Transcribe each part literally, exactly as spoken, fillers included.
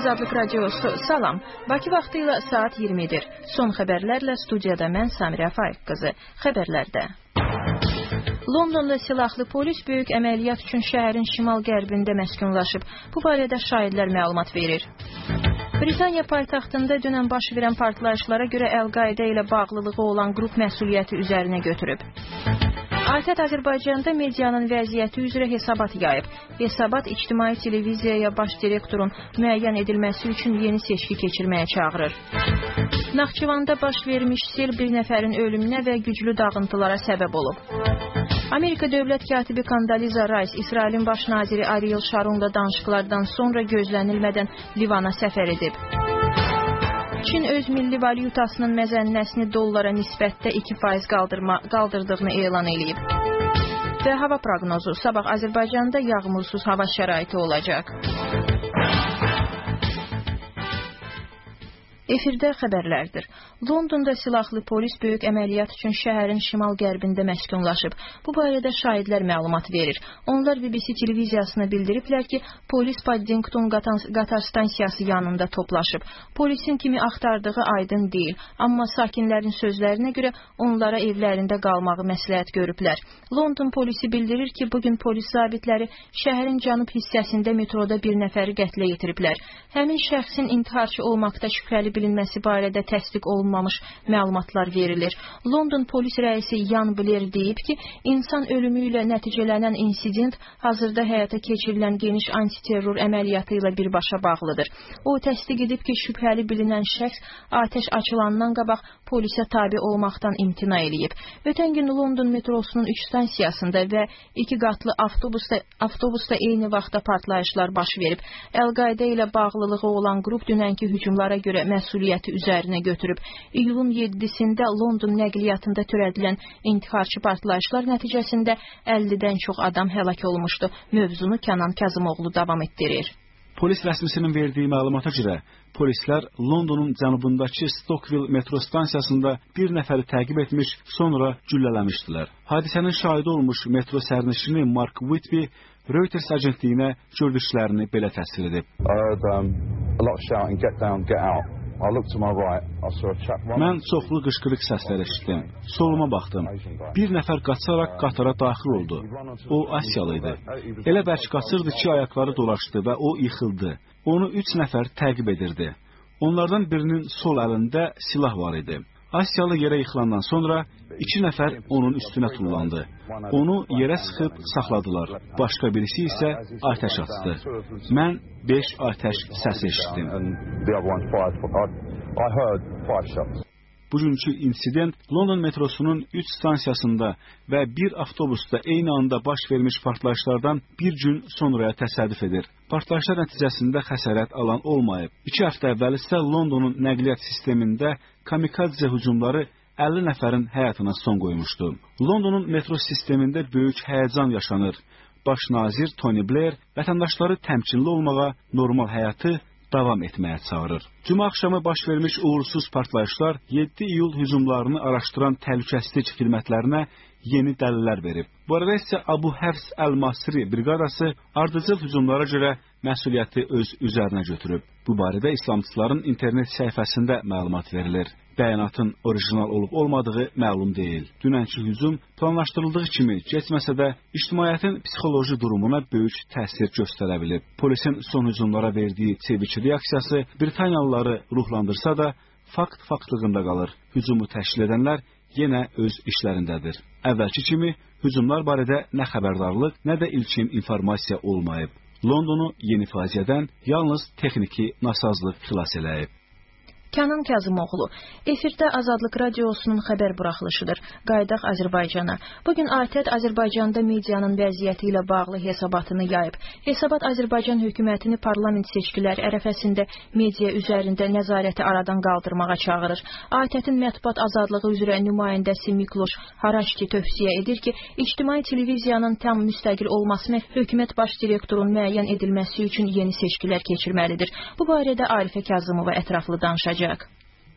Azadlıq Radiosu, salam. Bakı vaxtı ilə saat iyirmidir. Son xəbərlərlə studiyada mən Samirə Faiq qızı. Xəbərlərdə. Londonda silahlı polis böyük əməliyyat üçün şəhərin şimal-qərbində məskunlaşıb. Bu barədə şahidlər məlumat verir. Britaniya paytaxtında dünən baş verən partlayışlara görə Əl-Qaidə ilə bağlılığı olan qrup məsuliyyəti üzərinə götürüb. ATƏT Azərbaycanda medianın vəziyyəti üzrə hesabat yayıb. Hesabat ictimai televiziyaya baş direktorun müəyyən edilməsi üçün yeni seçki keçirməyə çağırır. Naxçıvanda baş vermiş sel bir nəfərin ölümünə və güclü dağıntılara səbəb olub. Amerika dövlət katibi Condoleezza Rice, İsrailin baş naziri Ariel Sharon'la danışıqlardan sonra gözlənilmədən Livana səfər edib. Çin öz milli valyutasının məzənnəsini dollara nisbətdə iki faiz qaldırma, qaldırdığını elan edib. Və hava proqnozu, sabah Azərbaycanda yağmursuz hava şəraiti olacaq. Efirdə xəbərlərdir. Londonda silahlı polis böyük əməliyyat üçün şəhərin şimal-qərbində məskunlaşıb. Bu barədə şahidlər məlumat verir. Onlar B B C televiziyasına bildiriblər ki, polis Paddington qatar stansiyası yanında toplaşıb. Polisin kimi axtardığı aydın deyil, amma sakinlərin sözlərinə görə onlara evlərində qalmağı məsləhət görüblər. London polisi bildirir ki, bugün polis zabitləri şəhərin cənub hissəsində metroda bir nəfəri qətlə yetiriblər. Həmin şəxsin intiharçı olmaqda şübhəli bilinməsi barədə təsdiq olunmamış məlumatlar verilir. London polis rəisi Yan Blair deyib ki, insan ölümü ilə nəticələnən insident hazırda həyata keçirilən geniş antiterror əməliyyatı ilə birbaşa bağlıdır. O təsdiq edib ki, şübhəli bilinən şəxs atəş açılandan qabaq polisə tabe olmaqdan imtina eləyib. Ötən gün London metrosunun üç stansiyasında və iki qatlı avtobusda, avtobusda eyni vaxtda partlayışlar baş verib. Əl-Qaidə ilə bağlılığı olan qrup dünənki hücumlara görə məsuliyyəti üzərinə götürüb. İyulun yeddisində London nəqliyyatında törədilən intiharçı partlayışlar nəticəsində əllidən çox adam həlak olmuşdu. Mövzunu Kənan Kazımoğlu davam etdirir. Polis rəsmisinin verdiyi məlumata görə, polislər Londonun cənubundakı Stockwell metro stansiyasında bir nəfəri təqib etmiş, sonra güllələmişdilər. Hadisənin şahidi olmuş metro sərnişini Mark Whitby Reuters agentliyinə gördüklərini belə təsvir edib. Mən çoxlu qışqırıq səsləri eşitdim. Soluma baxdım. Bir nəfər qaçaraq qatara daxil oldu. O Asiyalı idi. Elə bərk qaçırdı ki, ayaqları dolaşdı və o yıxıldı. Onu üç nəfər təqib edirdi. Onlardan birinin sol əlində silah var idi. Asiyalı yerə yıxılandan sonra iki nəfər onun üstünə tullandı. Onu yerə sıxıb saxladılar. Başqa birisi isə atəş açdı. Mən beş atəş səsi eşitdim. Bugünkü insident London metrosunun üç stansiyasında və bir avtobusda eyni anda baş vermiş partlayışlardan bir gün sonraya təsadüf edir. Partlayışlar nəticəsində xəsarət alan olmayıb. İki həftə əvvəl isə Londonun nəqliyyat sistemində kamikadze hücumları əlli nəfərin həyatına son qoymuşdu. Londonun metro sistemində böyük həyəcan yaşanır. Baş nazir Tony Blair vətəndaşları təmkinli olmağa, normal həyatı davam etməyə çağırır. Cümə axşamı baş vermiş uğursuz partlayışlar yeddi iyul hücumlarını araşdıran təhlükəsizlik xidmətlərinə yeni dəlillər verib. Bu arada isə Abu Həfs Əl-Masri briqadası ardıcıl hücumlara görə məsuliyyəti öz üzərinə götürüb. Bu barədə İslamçıların internet səhifəsində məlumat verilir. Bəyanatın orijinal olub olmadığı məlum deyil. Dünənki hücum planlaşdırıldığı kimi keçməsə də ictimaiyyətin psixoloji durumuna böyük təsir göstərə bilib. Polisin son hücumlara verdiyi çevik reaksiyası Britaniyalıları ruhlandırsa da fakt faktlığında qalır. Hücumu təşkil edənlər yenə öz işlərindədir. Əvvəlki kimi hücumlar barədə nə xəbərdarlıq, nə də ilkin informasiya olmayıb. Londonu yeni faciədən yalnız texniki nasazlıq xilas eləyib. Kənan Kazımoğlu, efirdə Azadlıq Radiosunun xəbər buraxılışıdır. Qayıdaq Azərbaycana. Bugün ATƏT Azərbaycanda medianın vəziyyəti ilə bağlı hesabatını yayıb. Hesabat Azərbaycan hökumətini parlament seçkiləri ərəfəsində media üzərində nəzarəti aradan qaldırmağa çağırır. ATƏT-in mətbuat azadlığı üzrə nümayəndəsi Mikloş Haraçki tövsiyə edir ki, ictimai televiziyanın tam müstəqil olmasını hökumət baş direktorun müəyyən edilməsi üçün yeni seçkilər keçirməlidir. Bu barədə Arifə Kazımova ətraflı danışacaq.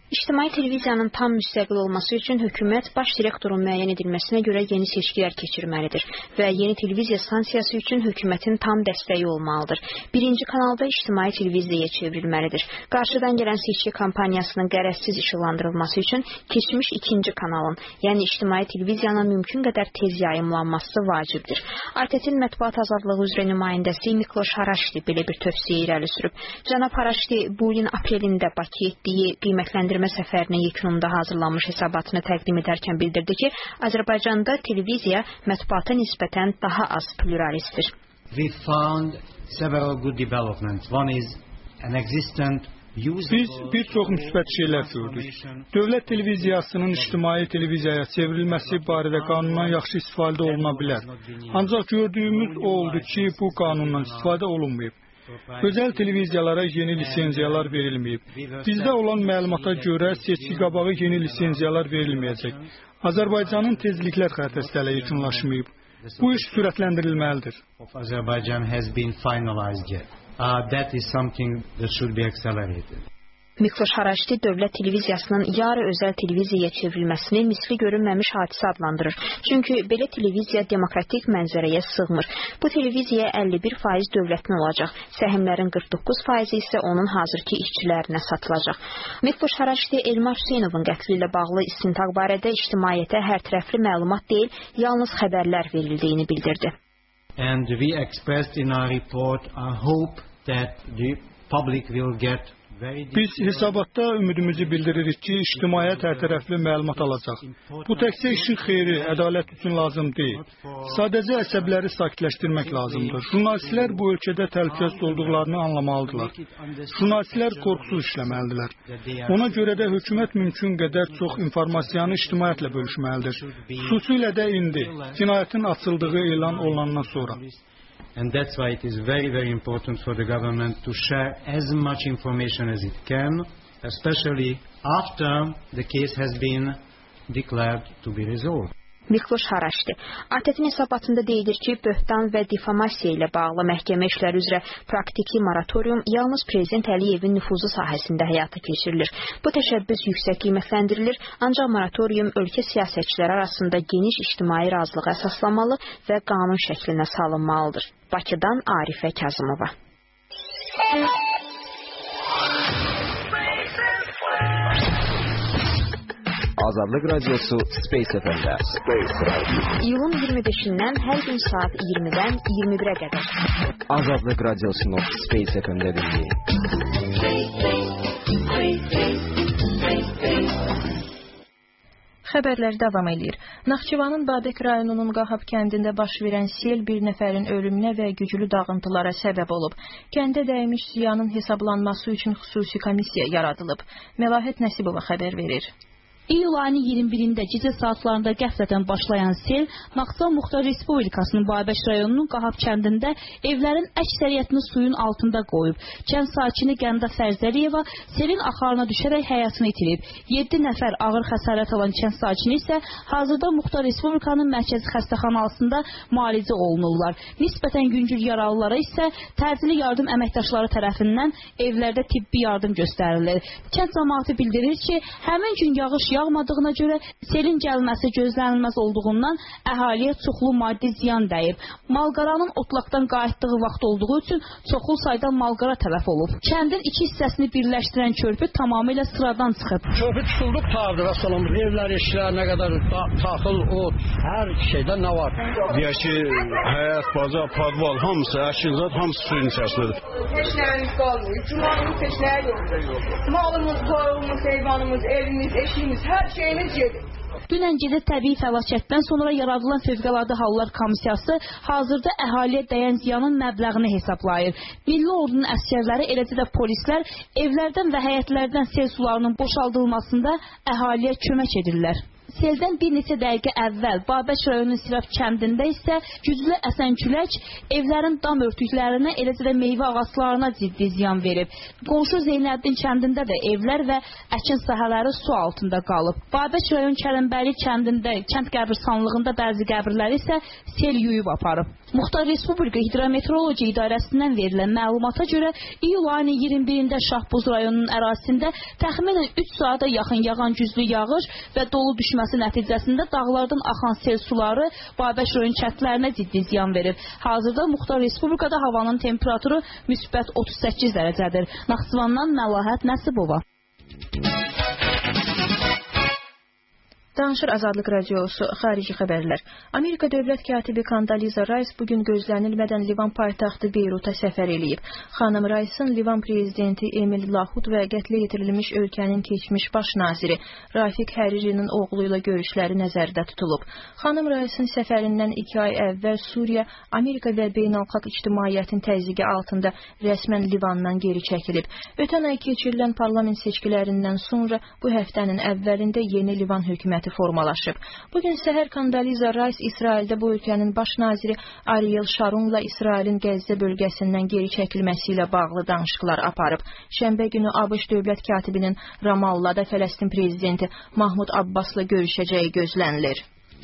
İctimai televiziyanın tam müstəqil olması üçün hökumət baş direktorun müəyyən edilməsinə görə yeni seçkilər keçirməlidir və yeni televiziya stansiyası üçün hökumətin tam dəstəyi olmalıdır. Birinci kanalda ictimai televiziyaya çevrilməlidir. Qarşıdan gələn seçki kampaniyasının qərəzsiz işıqlandırılması üçün keçmiş ikinci kanalın, yəni ictimai televiziyanın mümkün qədər tez yayımlanması vacibdir. A T T-in mətbuat azadlığı üzrə nümayəndəsi Mikloş Haraşdi belə bir tövsiyə irəli sürüb. Cənab Haraşdi bu ilin aprelində Bakıya etdiyi qiymətləndirmə səfərinə yekununda hazırlanmış hesabatını təqdim edərkən bildirdi ki, Azərbaycanda televiziya mətbuata nisbətən daha az pluralistdir. We found several good developments. One is an existent Biz bir çox müsbət şeylər gördük. Dövlət televiziyasının ictimai televiziyaya çevrilməsi barədə qanundan yaxşı istifadə oluna bilər. Ancaq gördüyümüz o oldu ki, bu qanundan istifadə olunmayıb. Özəl televiziyalara yeni lisenziyalar verilməyib. Bizdə olan məlumata görə seçki qabağı yeni lisenziyalar verilməyəcək. Azərbaycanın tezliklər xəritəsi yekunlaşmayıb. Bu iş sürətləndirilməlidir. Azerbaijan has been finalized yet. Uh, that is something that should be accelerated. Mikloş Haraşdi dövlət televiziyasının yarı özəl televiziyaya çevrilməsini misli görünməmiş hadisə adlandırır. Çünki belə televiziya demokratik mənzərəyə sığmır. Bu televiziya əlli bir faiz dövlətin olacaq. Səhmlərin qırx doqquz faizi isə onun hazırki işçilərinə satılacaq. Mikloş Haraşdi Elmar Hüseynovun qətli ilə bağlı istintaq barədə ictimaiyyətə hər tərəfli məlumat deyil, yalnız xəbərlər verildiyini bildirdi. And we expressed in our report our hope that the public will get Biz hesabatda ümidimizi bildiririk ki, ictimaiyyət hər tərəfli məlumat alacaq. Bu təkcə işin xeyri, ədalət üçün lazım deyil. Sadəcə əsəbləri sakitləşdirmək lazımdır. Jurnalistlər bu ölkədə təhlükəsiz olduqlarını anlamalıdırlar. Jurnalistlər qorxusuz işləməlidirlər. Ona görə də hökumət mümkün qədər çox informasiyanı ictimaiyyətlə bölüşməlidir. Xüsusilə də indi, cinayətin açıldığı elan olunandan sonra. And that's why it is very, very important for the government to share as much information as it can, especially after the case has been declared to be resolved. Mikloş Haraşdi. A T T-in hesabatında deyilir ki, böhtan və difamasiya ilə bağlı məhkəmə işləri üzrə praktiki moratorium yalnız Prezident Əliyevin nüfuzu sahəsində həyata keçirilir. Bu təşəbbüs yüksək qiymətləndirilir, ancaq moratorium ölkə siyasətçiləri arasında geniş ictimai razılığa əsaslanmalı və qanun şəklinə salınmalıdır. Bakıdan Arifə Kazımova. Azadlıq Radiosu Space F M-də. İyulun iyirmi beşindən hər gün saat iyirmidən iyirmi birə qədər. Azadlıq Radiosunu Space F M-də dinləyin. Xəbərlər davam edir. Naxçıvanın Babək rayonunun Qahab kəndində baş verən sel bir nəfərin ölümünə və güclü dağıntılara səbəb olub. Kəndə dəymiş ziyanın hesablanması üçün xüsusi komissiya yaradılıb. Məlahət Nəsibova xəbər verir. İyul ayının iyirmi birində gecə saatlarında qəflətən başlayan sel Naxçıvan Muxtar Respublikasının Babək rayonunun Qahab kəndində evlərin əksəriyyətini suyun altında qoyub. Kənd sakini Qəndə Fərzəliyeva selin axarına düşərək həyatını itirib. yeddi nəfər ağır xəsarət alan kənd sakini isə hazırda Muxtar Respublikanın mərkəzi xəstəxanasında müalicə olunurlar. Nisbətən yüngül yaralılara isə təcili yardım əməkdaşları tərəfindən evlərdə tibbi yardım göstərilir. Kənd cəmaəti bildirir ki, həmin gün yağış yağmadığına görə selin gəlməsi gözlənilməz olduğundan əhaliyə çoxlu maddi ziyan dəyib. Malqaranın otlaqdan qayıtdığı vaxt olduğu üçün çoxlu sayda malqara tələf olub. Kəndin iki hissəsini birləşdirən körpü tamamilə sıradan çıxıb. Körpü tutulduq tardı və salamız. Evlər, eşlər, nə qədər taxıl, o, hər şeydə nə var? Deyək ki, həyat, baca, padval, hamısı, əşilzat, hamısı suyun içərisindədir. Peşlərimiz qalmıyor. Cumanımız peşlər yoxdur. Malımız, toyumuz, heyvanımız, evimiz, eşiyimiz, hər şeyimiz gedir. Dünən gecə təbii fəlakətdən sonra yaradılan Fövqəladə Hallar Komissiyası hazırda əhaliyə dəyən ziyanın məbləğini hesablayır. Milli ordunun əsgərləri, eləcə də polislər evlərdən və həyətlərdən sel sularının boşaldılmasında əhaliyə kömək edirlər. seldən bir neçə dəqiqə əvvəl Babək rayonunun Siraf kəndində isə güclü əsən külək evlərin dam örtüklərinə, eləcə də meyvə ağaclarına ciddi ziyan verib. Qonşu Zeynəddin kəndində də evlər və əkin sahələri su altında qalıb. Babək rayon Kərəmbəli kəndində, kənd qəbirstanlığında bəzi qəbirləri isə sel yuyub aparıb. Muxtar Respublika Hidrometeorologiya İdarəsindən verilən məlumata görə iyul ayının iyirmi birində Şahbuz rayonunun ərazisində təxminən üç saata yaxın yağan güclü yağış və dolu düşməsi nəticəsində dağlardan axan sel suları Babək rayon kəndlərinə ciddi ziyan verir. Hazırda Muxtar Respublikada havanın temperaturu müsbət otuz səkkiz dərəcədir. Naxçıvandan Məlahət Nəsibova. Danışır Azadlıq Radiosu, xarici xəbərlər. Amerika dövlət katibi Kondoliza Rice bugün gözlənilmədən Livan paytaxtı Beyruta səfər eləyib. Xanım Rice'ın Livan prezidenti Emil Lahud və qətlə yetirilmiş ölkənin keçmiş baş naziri Rafiq Həriri'nin oğlu ilə görüşləri nəzərdə tutulub. Xanım Rice'ın səfərindən iki ay əvvəl Suriya, Amerika və beynəlxalq ictimaiyyətin təzyiqi altında rəsmən Livandan geri çəkilib. Ötən ay keçirilən parlament seçkilərindən sonra bu həftənin əvvəlində yeni Livan hökuməti formalaşıb. Bugün səhər Kondoliza Rice İsraildə bu ölkənin baş naziri Ariel Sharon'la İsrailin Qəzza bölgəsindən geri çəkilməsi ilə bağlı danışıqlar aparıb. Şənbə günü ABŞ dövlət katibinin Ramallahda Fələstin prezidenti Mahmud Abbasla görüşəcəyi gözlənilir.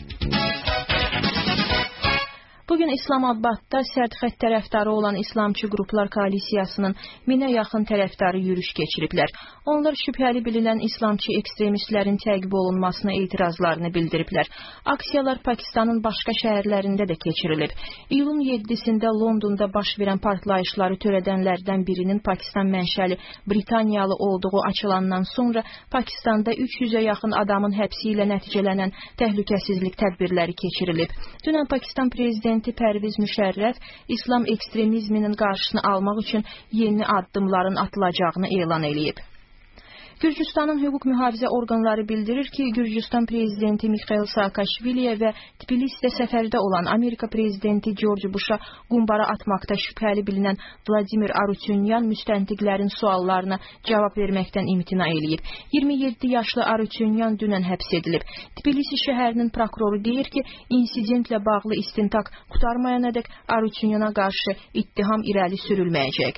Bugün İslamabadda sərtxət tərəfdarı olan İslamçı qruplar koalisiyasının minə yaxın tərəfdarı yürüş keçiriblər. Onlar şübhəli bilinən İslamçı ekstremistlərin təqib olunmasına etirazlarını bildiriblər. Aksiyalar Pakistanın başqa şəhərlərində də keçirilib. İyulun yeddisində Londonda baş verən partlayışları törədənlərdən birinin Pakistan mənşəli Britaniyalı olduğu açılandan sonra Pakistanda üç yüzə yaxın adamın həbsi ilə nəticələnən təhlükəsizlik tədbirləri keçirilib. Dünən Pakistan prezidenti Pərviz Müşərrəf İslam ekstremizminin qarşısını almaq üçün yeni addımların atılacağını elan edib. Gürcüstanın hüquq mühafizə orqanları bildirir ki, Gürcüstan prezidenti Mikhail Saakashviliyə və Tbilisdə səfərdə olan Amerika prezidenti George Bush'a qumbara atmaqda şübhəli bilinən Vladimir Arutyunyan müstəntiqlərin suallarına cavab verməkdən imtina eləyib. iyirmi yeddi yaşlı Arutyunyan dünən həbs edilib. Tbilisi şəhərinin prokuroru deyir ki, insidentlə bağlı istintaq qurtarmayanadək Arutyunyana qarşı ittiham irəli sürülməyəcək.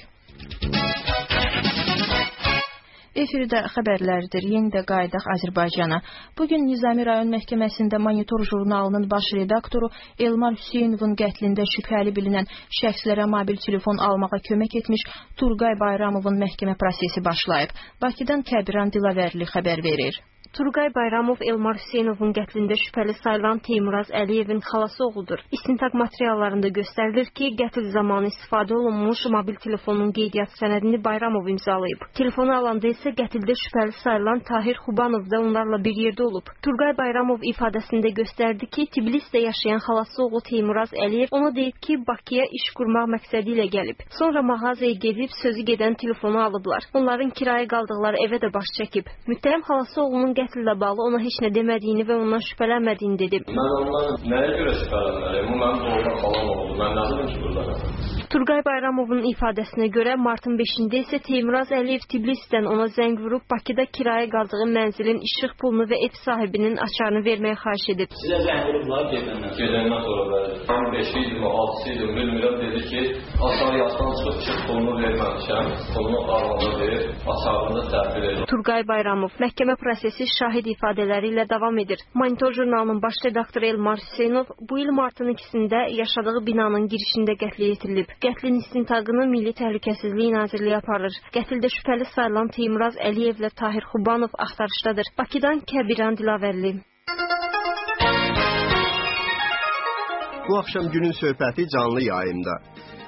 Efirdə xəbərlərdir. Yeni də qayıdaq Azərbaycana. Bugün Nizami rayon məhkəməsində Monitor jurnalının baş redaktoru Elmar Hüseynovun qətlində şübhəli bilinən şəxslərə mobil telefon almağa kömək etmiş Turqay Bayramovun məhkəmə prosesi başlayıb. Bakıdan Kəbiran Dilavərli xəbər verir. Turqay Bayramov Elmar Hüseynovun qətlində şübhəli sayılan Teymuraz Əliyevin xalası oğludur. İstintaq materiallarında göstərilir ki, qətl zamanı istifadə olunmuş mobil telefonun qeydiyyat sənədini Bayramov imzalayıb. Telefonu alanda isə qətldə şübhəli sayılan Tahir Xubanov da onlarla bir yerdə olub. Turqay Bayramov ifadəsində göstərdi ki, Tbilisdə yaşayan xalası oğlu Teymuraz Əliyev ona deyib ki, Bakıya iş qurmaq məqsədi ilə gəlib. Sonra mağazaya gedib sözü gedən telefonu alıblar. Onların kirayə qaldıqları evə də baş çəkib. Müttəhəm xalası oğlunun qətlə bağlı ona heç nə demədiyini və ondan şübhələnmədiyini dedi. Mən ondan nəyə görə şübhələnməliyim? Bu mənim doğma xalam oldu. Mən nə bilim ki, burada. Turqay Bayramovun ifadəsinə görə martın beşində isə Teymuraz Əliyev Tbilisdən ona zəng vurub Bakıda kirayə qaldığı mənzilin işıq pulunu və ev sahibinin açarını verməyə xahiş edib. Sizə zəng vurublar gedəndən? Gedəndən sonra bəli. Mən beşi idim, altısı idim, bilmirəm, dedi ki, aşağı yasdan çıxıb işıq pulunu verməmişəm, pulunu arvada verir, açarını da təhvil edir. Turqay Bayramov məhkəmə prosesi şahid ifadələri ilə davam edir. Monitor jurnalının baş redaktoru Elmar Hüseynov bu il martın ikisində yaşadığı binanın girişində qətlə yetirilib. Qətlin istintaqını Milli Təhlükəsizlik Nazirliyi aparır. Qətldə şübhəli sayılan Teymuraz Əliyevlə Tahir Xubanov axtarışdadır. Bakıdan Kəbiran Dilavərli. Bu axşam günün söhbəti canlı yayımda.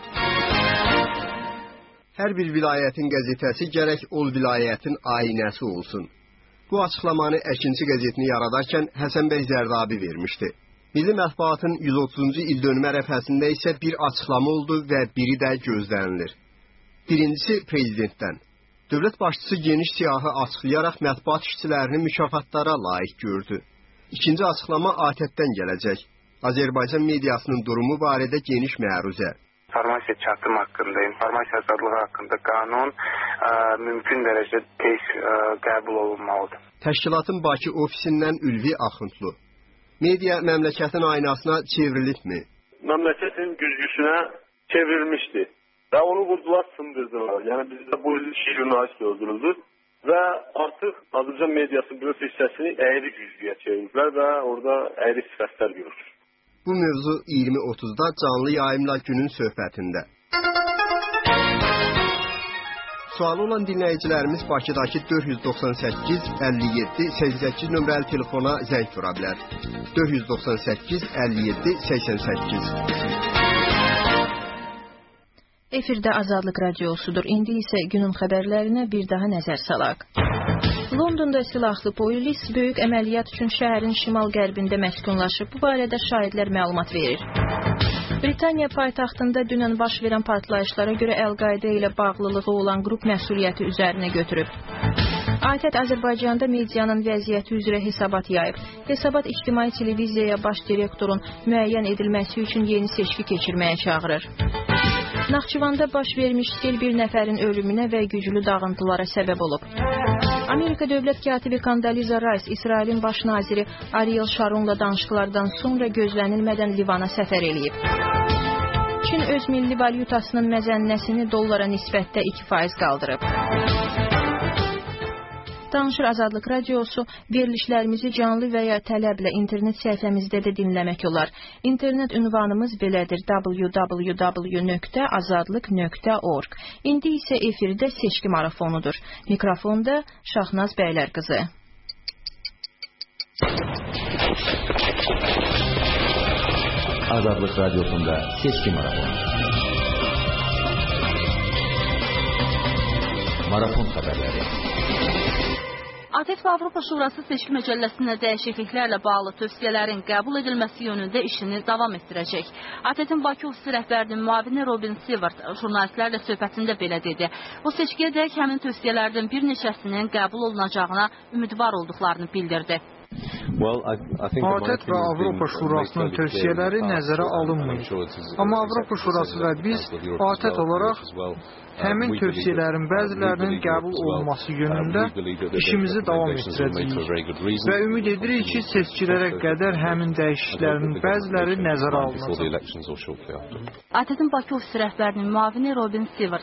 Hər bir vilayətin qəzetəsi gərək o vilayətin aynəsi olsun. Bu açıqlamanı Əkinçi qəzetini yaradarkən Həsən bəy Zərdabi vermişdi. Milli mətbuatın yüz otuzuncu il dönümü ərəfəsində isə bir açıqlama oldu və biri də gözlənilir. Birincisi prezidentdən. Dövlət başçısı geniş siyahı açıqlayaraq mətbuat işçilərini mükafatlara layiq gördü. İkinci açıqlama A T Ə-dən gələcək. Azərbaycan mediasının durumu barədə geniş məruzə. İnformasiya çatım haqqında, informasiya azadlığı haqqında qanun ə, mümkün dərəcədə tez ə, qəbul olunmalıdır. Təşkilatın Bakı ofisindən Ülvi Axundlu. Media məmləkətin aynasına çevrilibmi? Məmləkətin güzgüsünə çevrilmişdi və onu vurdular, sındırdılar. Yəni bizdə bu il iki jurnalist öldürüldü və artıq Azərbaycan mediasının böyük hissəsini əyri güzgüyə çeviriblər və orada əyri sifətlər görür. Bu mövzu iyirmi otuzda canlı yayımla günün söhbətində. Sualı olan dinləyicilərimiz Bakıdakı dörd yüz doxsan səkkiz əlli yeddi səksən səkkiz nömrəli telefona zəng vura bilər. dörd yüz doxsan səkkiz əlli yeddi səksən səkkiz. Efirdə Azadlıq Radiosudur. İndi isə günün xəbərlərinə bir daha nəzər salaq. Londonda silahlı polis böyük əməliyyat üçün şəhərin şimal-qərbində məskunlaşıb. Bu barədə şahidlər məlumat verir. Britaniya paytaxtında dünən baş verən partlayışlara görə Əl-Qaidə ilə bağlılığı olan qrup məsuliyyəti üzərinə götürüb. ATƏT Azərbaycanda medianın vəziyyəti üzrə hesabat yayıb. Hesabat ictimai televiziyaya baş direktorun müəyyən edilməsi üçün yeni seçki keçirməyə çağırır. Naxçıvanda baş vermiş sel bir nəfərin ölümünə və güclü dağıntılara səbəb olub. Amerika dövlət katibi Condoleezza Rice, İsrailin baş naziri Ariel Sharon'la danışıqlardan sonra gözlənilmədən Livana səfər eləyib. Çin öz milli valyutasının məzənnəsini dollara nisbətdə iki faiz qaldırıb. Danışır Azadlıq Radiosu, verilişlərimizi canlı və ya tələblə internet səhifəmizdə də dinləmək olar. İnternet ünvanımız belədir: w w w nöqtə azadlıq nöqtə org. İndi isə efirdə seçki marafonudur. Mikrofonda Şahnaz Bəylər qızı. Azadlıq Radiosunda seçki marafonu. Marafon xəbərləri. ATƏT və Avropa Şurası seçki məcəlləsində dəyişikliklərlə bağlı tövsiyələrin qəbul edilməsi yönündə işini davam etdirəcək. ATƏT-in Bakı ofisi rəhbərinin müavini Robin Sivert jurnalistlərlə söhbətində belə dedi. O seçkiyədək həmin tövsiyələrdən bir neçəsinin qəbul olunacağına ümidvar olduqlarını bildirdi. ATƏT və Avropa Şurasının tövsiyələri nəzərə alınmır. Amma Avropa Şurası və biz ATƏT olaraq həmin tövsiyələrin bəzilərinin qəbul olunması yönündə işimizi davam etdirəcəyik və ümid edirik ki, seçkilərə qədər həmin dəyişikliklərin bəziləri nəzərə alınacaq. ATƏT-in Bakı ofisi rəhbərinin müavini Robin Sivert.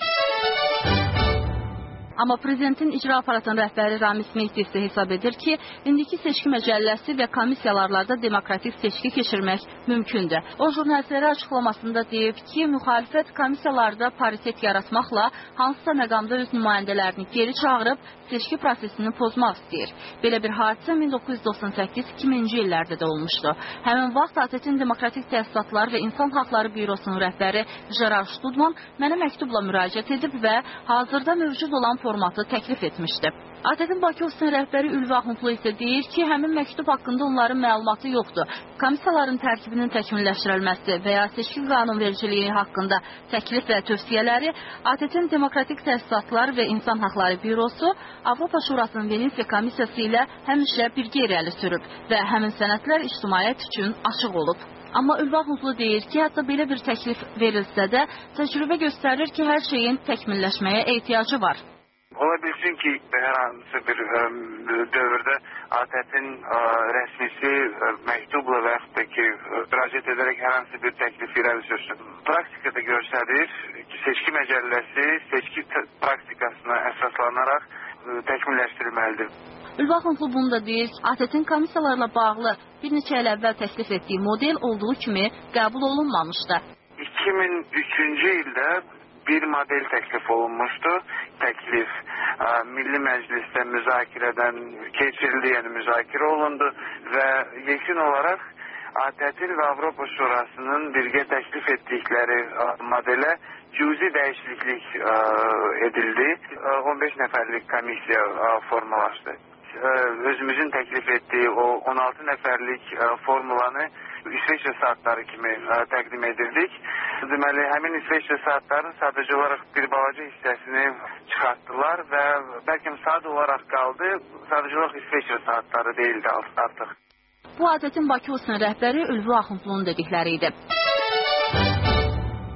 Amma prezidentin icra aparatının rəhbəri Ramiz Mehdi isə hesab edir ki, indiki seçki məcəlləsi və komissiyalarlarda demokratik seçki keçirmək mümkündür. O, jurnalistlərə açıqlamasında deyib ki, müxalifət komissiyalarda paritet yaratmaqla hansısa məqamda öz nümayəndələrini geri çağırıb seçki prosesini pozmaq istəyir. Belə bir hadisə min doqquz yüz doxsan səkkiz iki minci illərdə də olmuşdu. Həmin vaxt ATƏT-in Demokratik Təsisatlar və İnsan Haqları Bürosunun rəhbəri Gerard Studman mənə məktubla müraciət edib və hazırda mövcud olan formatı təklif etmişdi. ATƏT-in Bakı ofisinin rəhbəri Ülvi Axundlu isə deyir ki, həmin məktub haqqında onların məlumatı yoxdur. Komissiyaların tərkibinin təkmilləşdirilməsi və ya seçki qanunvericiliyi haqqında təklif və tövsiyələri ATƏT-in Demokratik Təsisatlar və İnsan Haqları Bürosu Avropa Şurasının Venesiya Komissiyası ilə həmişə birgə irəli sürüb və həmin sənədlər ictimaiyyət üçün açıq olub. Amma Ülvi Axundlu deyir ki, hətta belə bir təklif verilsə də, təcrübə göstərir ki, hər şeyin təkmilləşməyə ehtiyacı var. Ola bilsin ki, hər hansı bir ə, dövrdə ATƏT-in rəsmisi ə, məktubla və yaxud da ki, müraciət edərək hər hansı bir təklif irəli sürsün. Praktikada göstərir ki, seçki məcəlləsi seçki praktikasına əsaslanaraq ə, təkmilləşdirilməlidir. Ülvi Axundlu bunu da deyir ki, ATƏT-in komissiyalarla bağlı bir neçə il əvvəl təklif etdiyi model olduğu kimi qəbul olunmamışdı. iki min üçüncü ildə bir model təklif olunmuşdu. Təklif ə, Milli Məclisdə müzakirədən keçirildi, yəni müzakirə olundu və yekun olaraq ATƏT-in və Avropa Şurasının birgə təklif etdikləri ə, modelə cüzi dəyişiklik ə, edildi. Ə, on beş nəfərlik komissiya ə, formalaşdı. Ə, özümüzün təklif etdiyi o on altı nəfərlik ə, formulanı İsveçrə saatları kimi ə, təqdim edirdik. Deməli, həmin İsveçrə saatların sadəcə olaraq bir balaca hissəsini çıxartdılar və bəlkə saat olaraq qaldı, sadəcə olaraq İsveçrə saatları deyildi artıq. Bu ATƏT-in Bakı ofisinin rəhbəri Ülvi Axundlunun dedikləri idi.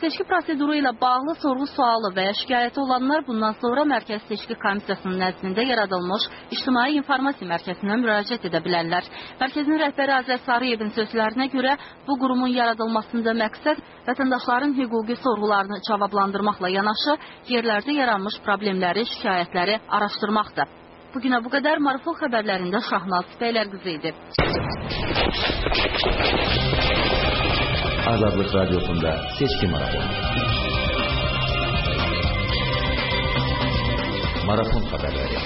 Seçki proseduru ilə bağlı sorğu-sualı və ya şikayəti olanlar bundan sonra Mərkəzi Seçki Komissiyasının nəzdində yaradılmış İctimai İnformasiya Mərkəzinə müraciət edə bilərlər. Mərkəzin rəhbəri Azər Sarıyevin sözlərinə görə bu qurumun yaradılmasında məqsəd vətəndaşların hüquqi sorğularını cavablandırmaqla yanaşı yerlərdə yaranmış problemləri, şikayətləri araşdırmaqdır. Bugünə bu qədər. Marufol xəbərlərində Şahnaz Bəylərqızı idi. Azadlık Radyosu'nda Seçki Maratonu. Maraton haberleri.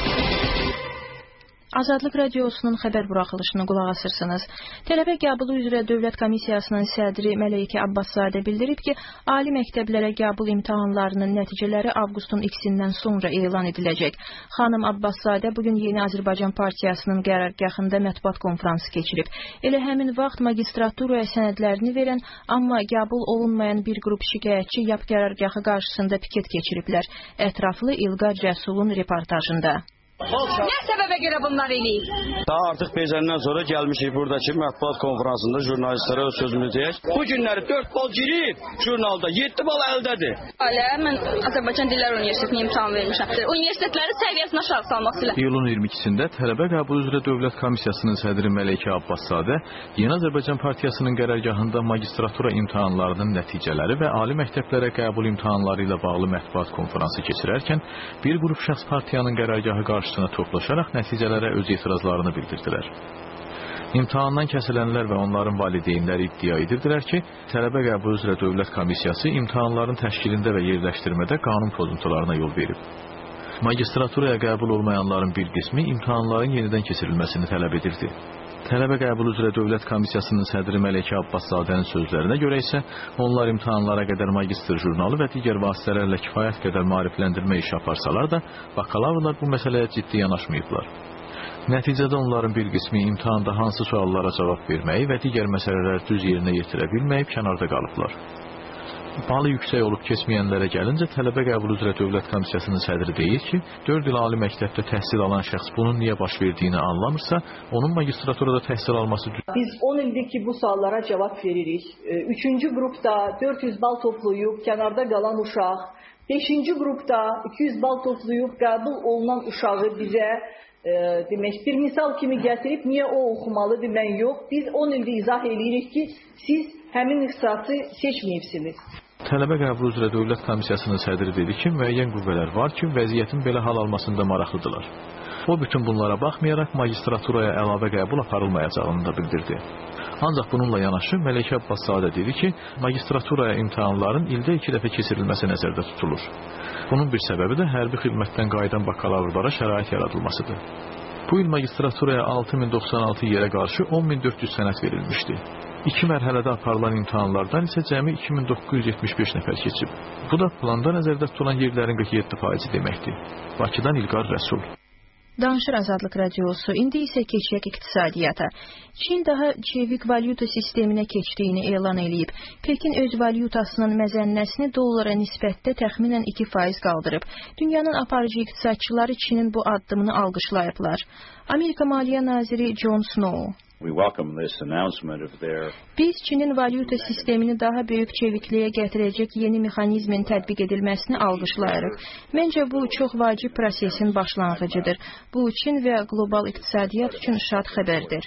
Azadlıq Radiosunun xəbər buraxılışını qulaq asırsınız. Tələbə qəbulu üzrə Dövlət Komissiyasının sədri Mələkə Abbaszadə bildirib ki, ali məktəblərə qəbul imtahanlarının nəticələri avqustun ikisindən sonra elan ediləcək. Xanım Abbaszadə bugün Yeni Azərbaycan Partiyasının qərargahında mətbuat konfransı keçirib. Elə həmin vaxt magistraturaya sənədlərini verən, amma qəbul olunmayan bir qrup şikayətçi yap qərargahı qarşısında piket keçiriblər. Ətraflı İlqar Cəsulun reportajında. Nə səbəbə görə bunlar eləyir? Daha artıq Bezəndən sonra gəlmişik buradakı mətbuat konfransında jurnalistlərə öz sözümüzü deyək. Bu günləri dörd bal girib, jurnalda yeddi bal əldədir. Alə, mən Azərbaycan Dillər Universitetinin imtahan vermişəm. Universitetlərin səviyyəsini aşağı salmaq istəyirəm. İyulun iyirmi ikisində tələbə qəbulu üzrə Dövlət Komissiyasının sədri Mələkə Abbaszadə Yeni Azərbaycan Partiyasının qərargahında magistratura imtahanlarının nəticələri və ali məktəblərə qəbul imtahanları ilə bağlı mətbuat konfransı keçirərkən bir qrup şəxs partiyanın qərargahı qarşısına toplaşaraq nəticələrə öz etirazlarını bildirdilər. İmtahandan kəsilənlər və onların valideynləri iddia edirdilər ki, tələbə qəbulu üzrə Dövlət Komissiyası imtahanların təşkilində və yerləşdirmədə qanun pozuntularına yol verib. Magistraturaya qəbul olmayanların bir qismi imtahanların yenidən keçirilməsini tələb edirdi. Tələbə qəbulu üzrə Dövlət Komissiyasının sədri Mələkə Abbaszadənin sözlərinə görə isə onlar imtahanlara qədər magistr jurnalı və digər vasitələrlə kifayət qədər maarifləndirmə işi aparsalar da, bakalavrlar bu məsələyə ciddi yanaşmayıblar. Nəticədə onların bir qismi imtahanda hansı suallara cavab verməyi və digər məsələləri düz yerinə yetirə bilməyib kənarda qalıblar. Balı yüksək olub keçməyənlərə gəlincə, tələbə qəbulu üzrə Dövlət Komissiyasının sədri deyir ki, dörd il ali məktəbdə təhsil alan şəxs bunun niyə baş verdiyini anlamırsa, onun magistraturada təhsil alması... Biz on ildir ki, bu suallara cavab veririk. Üçüncü qrupda dörd yüz bal toplayıb, kənarda qalan uşaq. Beşinci qrupda iki yüz bal toplayıb, qəbul olunan uşağı bizə e, demək, bir misal kimi gətirib, niyə o oxumalıdır, mən yox. Biz on ildir izah edirik ki, siz həmin ixtisası seçməyibsiniz. Tələbə qəbulu üzrə Dövlət Komissiyasının sədri dedi ki, müəyyən qüvvələr var ki, vəziyyətin belə hal almasında maraqlıdırlar. O bütün bunlara baxmayaraq magistraturaya əlavə qəbul aparılmayacağını da bildirdi. Ancaq bununla yanaşı Mələkə Abbaszadə dedi ki, magistraturaya imtahanların ildə iki dəfə keçirilməsi nəzərdə tutulur. Bunun bir səbəbi də hərbi xidmətdən qayıdan bakalavrlara şərait yaradılmasıdır. Bu il magistraturaya altı min doxsan altı yerə qarşı on min dörd yüz sənəd verilmişdi. İki mərhələdə aparılan imtahanlardan isə cəmi iki min doqquz yüz yetmiş beş nəfər keçib. Bu da planda nəzərdə tutulan yerlərin qırx yeddi faizi deməkdir. Bakıdan İlqar Rəsul. Danışır Azadlıq Radiosu. İndi isə keçək iqtisadiyyata. Çin daha çevik valyuta sisteminə keçdiyini elan edib. Pekin öz valyutasının məzənnəsini dollara nisbətdə təxminən iki faiz qaldırıb. Dünyanın aparıcı iqtisadçıları Çinin bu addımını alqışlayıblar. Amerika Maliyyə Naziri John Snow. Biz Çinin valyuta sistemini daha böyük çevikliyə gətirəcək yeni mexanizmin tətbiq edilməsini alqışlayırıq. Məncə bu çox vacib prosesin başlanğıcıdır. Bu Çin və qlobal iqtisadiyyat üçün şad xəbərdir.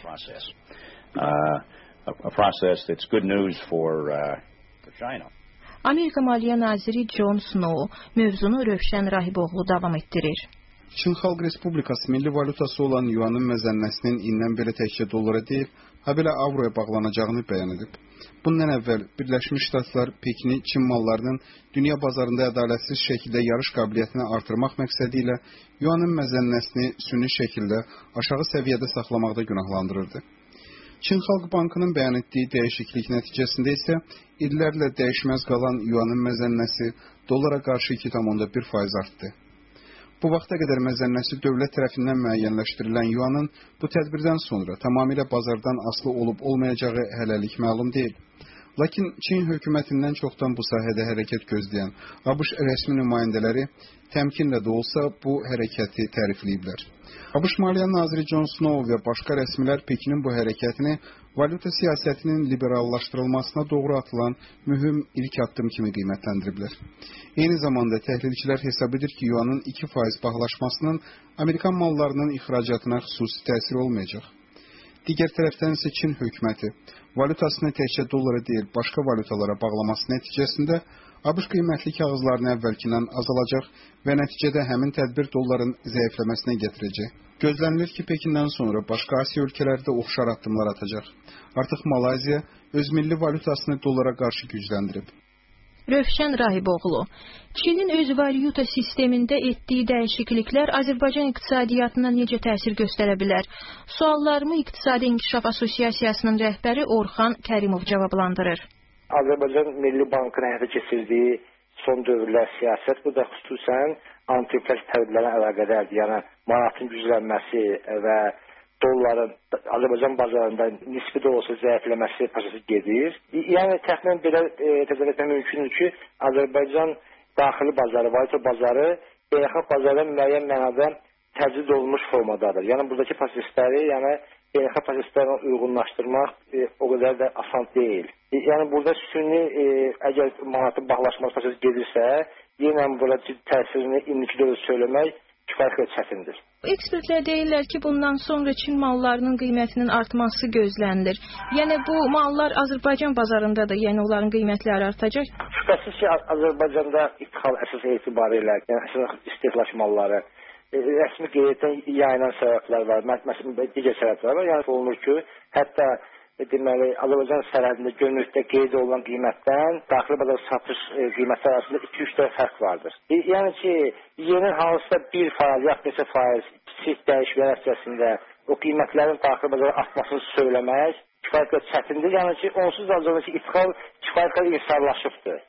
Amerika Maliyyə Naziri John Snow mövzunu Rövşən Rahiboğlu davam etdirir. Çin Xalq Respublikası milli valyutası olan yuanın məzənnəsinin indən belə təkcə dollara deyil, habelə avroya bağlanacağını bəyan edib. Bundan əvvəl Birləşmiş Ştatlar Pekini Çin mallarının dünya bazarında ədalətsiz şəkildə yarış qabiliyyətini artırmaq məqsədi ilə yuanın məzənnəsini sünni şəkildə aşağı səviyyədə saxlamaqda günahlandırırdı. Çin Xalq Bankının bəyan etdiyi dəyişiklik nəticəsində isə illərlə dəyişməz qalan yuanın məzənnəsi dollara qarşı iki tam onda bir faiz artdı. Bu vaxta qədər məzənnəsi dövlət tərəfindən müəyyənləşdirilən yuanın bu tədbirdən sonra tamamilə bazardan asılı olub olmayacağı hələlik məlum deyil. Lakin Çin hökumətindən çoxdan bu sahədə hərəkət gözləyən ABŞ rəsmi nümayəndələri təmkinlə də olsa bu hərəkəti tərifləyiblər. ABŞ Maliyyə naziri John Snow və başqa rəsmilər Pekinin bu hərəkətini valyuta siyasətinin liberallaşdırılmasına doğru atılan mühüm ilk addım kimi qiymətləndiriblər. Eyni zamanda təhlilçilər hesab edir ki, yuanın iki faiz bahalaşmasının Amerikan mallarının ixracatına xüsusi təsir olmayacaq. Digər tərəfdən isə Çin hökuməti valyutasını təkcə dollara deyil, başqa valyutalara bağlaması nəticəsində ABŞ qiymətli kağızlarını əvvəlkindən azalacaq və nəticədə həmin tədbir dolların zəifləməsinə gətirəcək. Gözlənilir ki, Pekindən sonra başqa Asiya ölkələri də oxşar addımlar atacaq. Artıq Malayziya öz milli valyutasını dollara qarşı gücləndirib. Rövşən Rahiboğlu, Çinin öz valyuta sistemində etdiyi dəyişikliklər Azərbaycan iqtisadiyyatına necə təsir göstərə bilər? Suallarımı İqtisadi İnkişaf Asosiasiyasının rəhbəri Orxan Kərimov cavablandırır. Azərbaycan Milli Bankının həyata keçirdiyi son dövrlər siyasət, bu da xüsusən anti-inflyasiya tədbirlərlə əlaqədardır. Yəni manatın güclənməsi və dolların Azərbaycan bazarında nisbi də olsa zəifləməsi prosesi gedir. Yəni təxminən belə e, təsəvvür etmək mümkündür ki, Azərbaycan daxili bazarı, valyuta bazarı beynəlxalq bazarda müəyyən mənada təcrid olunmuş formadadır. Yəni buradakı prosesləri, yəni beynəlxalq proseslərlə uyğunlaşdırmaq e, o qədər də asan deyil. E, yəni burada süni e, əgər manatın bahalaşması prosesi gedirsə, yenə burada ciddi təsirini indiki dövrdə söyləmək kifayət çətindir. Ekspertlər deyirlər ki, bundan sonra Çin mallarının qiymətinin artması gözlənilir. Yəni bu mallar Azərbaycan bazarında da, yəni onların qiymətləri artacaq. Şübhəsiz ki, Azərbaycanda ithal əsas etibarilə, yəni əsas istehlak malları, e, rəsmi qeydiyyatdan yayılan səbəblər var, məsələn digər səbəblər var. Yəni olunur ki, hətta e, deməli Azərbaycan sərhədində gömrükdə qeyd olunan qiymətdən daxili bazar satış e, qiymətləri arasında iki üç dəfə fərq vardır. E, yəni ki, yeni hansısa bir faiz, yaxud neçə faiz kiçik dəyişikliklər nəticəsində o qiymətlərin daxili bazara artmasını söyləmək kifayət çətindir. Yəni ki, onsuz da Azərbaycan ixal kifayət inhisarlaşıbdır.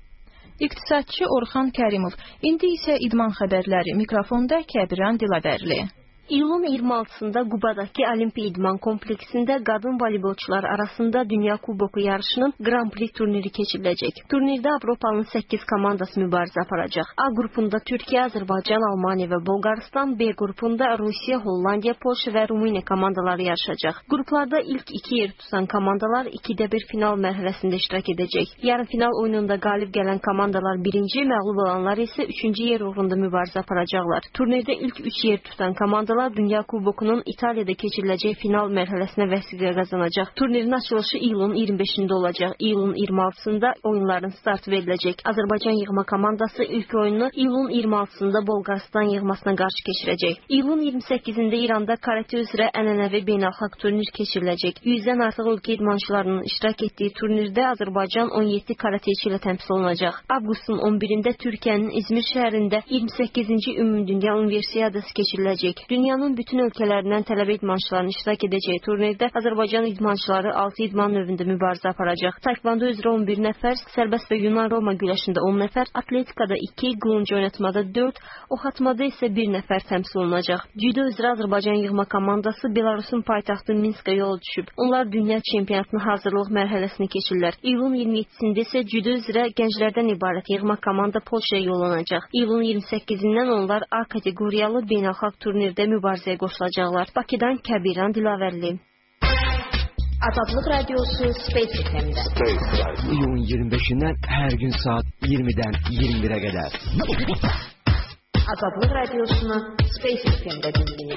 İqtisadçı Orxan Kərimov. İndi isə idman xəbərləri. Mikrofonda Kəbiran Dilavərli. İyulun iyirmi altısında Qubadakı Olimpiya İdman kompleksində qadın voleybolçular arasında Dünya Kuboku yarışının Grand Prix turniri keçiriləcək. Turnirdə Avropanın səkkiz komandası mübarizə aparacaq. A qrupunda Türkiyə, Azərbaycan, Almaniya və Bolqarıstan, B qrupunda Rusiya, Hollandiya, Polşa və Rumıniya komandaları yarışacaq. Qruplarda ilk iki yer tutan komandalar ikidə bir final mərhələsində iştirak edəcək. Yarım final oyununda qalib gələn komandalar birinci, məğlub olanlar isə üçüncü yer uğrunda mübarizə aparacaqlar. Turnirdə ilk üç yer tutan komandalar Dünya Kubokunun İtaliyada keçiriləcək final mərhələsinə vəsiqə qazanacaq. Turnirin açılışı iyulun iyirmi beşində olacaq. İyulun iyirmi altısında oyunların startı veriləcək. Azərbaycan yığma komandası ilk oyununu iyulun iyirmi altısında Bolqarıstan yığmasına qarşı keçirəcək. İyulun iyirmi səkkizində İranda karate üzrə ənənəvi beynəlxalq turnir keçiriləcək. yüzdən artıq ölkə idmançılarının iştirak etdiyi turnirdə Azərbaycan on yeddi karateçi ilə təmsil olunacaq. Avqustun on birində Türkiyənin İzmir şəhərində iyirmi səkkizinci Ümumdünya Universiadası keçiriləcək. Dünyanın bütün ölkələrindən tələbə idmançıların iştirak edəcəyi turnirdə Azərbaycan idmançıları altı idman növündə mübarizə aparacaq. Taekvondo üzrə on bir nəfər, sərbəst və Yunan-Roma güləşində on nəfər, atletikada iki, qılınc oynatmada dörd, oxatmada isə bir nəfər təmsil olunacaq. Cüdo üzrə Azərbaycan yığma komandası Belarusun paytaxtı Minskə yola düşüb. Onlar dünya çempionatına hazırlıq mərhələsini keçirlər. İyulun iyirmi yeddisində isə cüdo üzrə gənclərdən ibarət yığma komanda Polşaya yollanacaq. İyulun iyirmi səkkizindən onlar A kateqoriyalı beynəlxalq turnirdə mübarizəyə qoşulacaqlar. Bakıdan Kəbiran Dilavərli. Azadlıq Radiosu Space F M'də. İyulun iyirmi beşindən hər gün saat iyirmidən iyirmi birə qədər. Azadlıq Radiosunu Space F M'də dinləyin.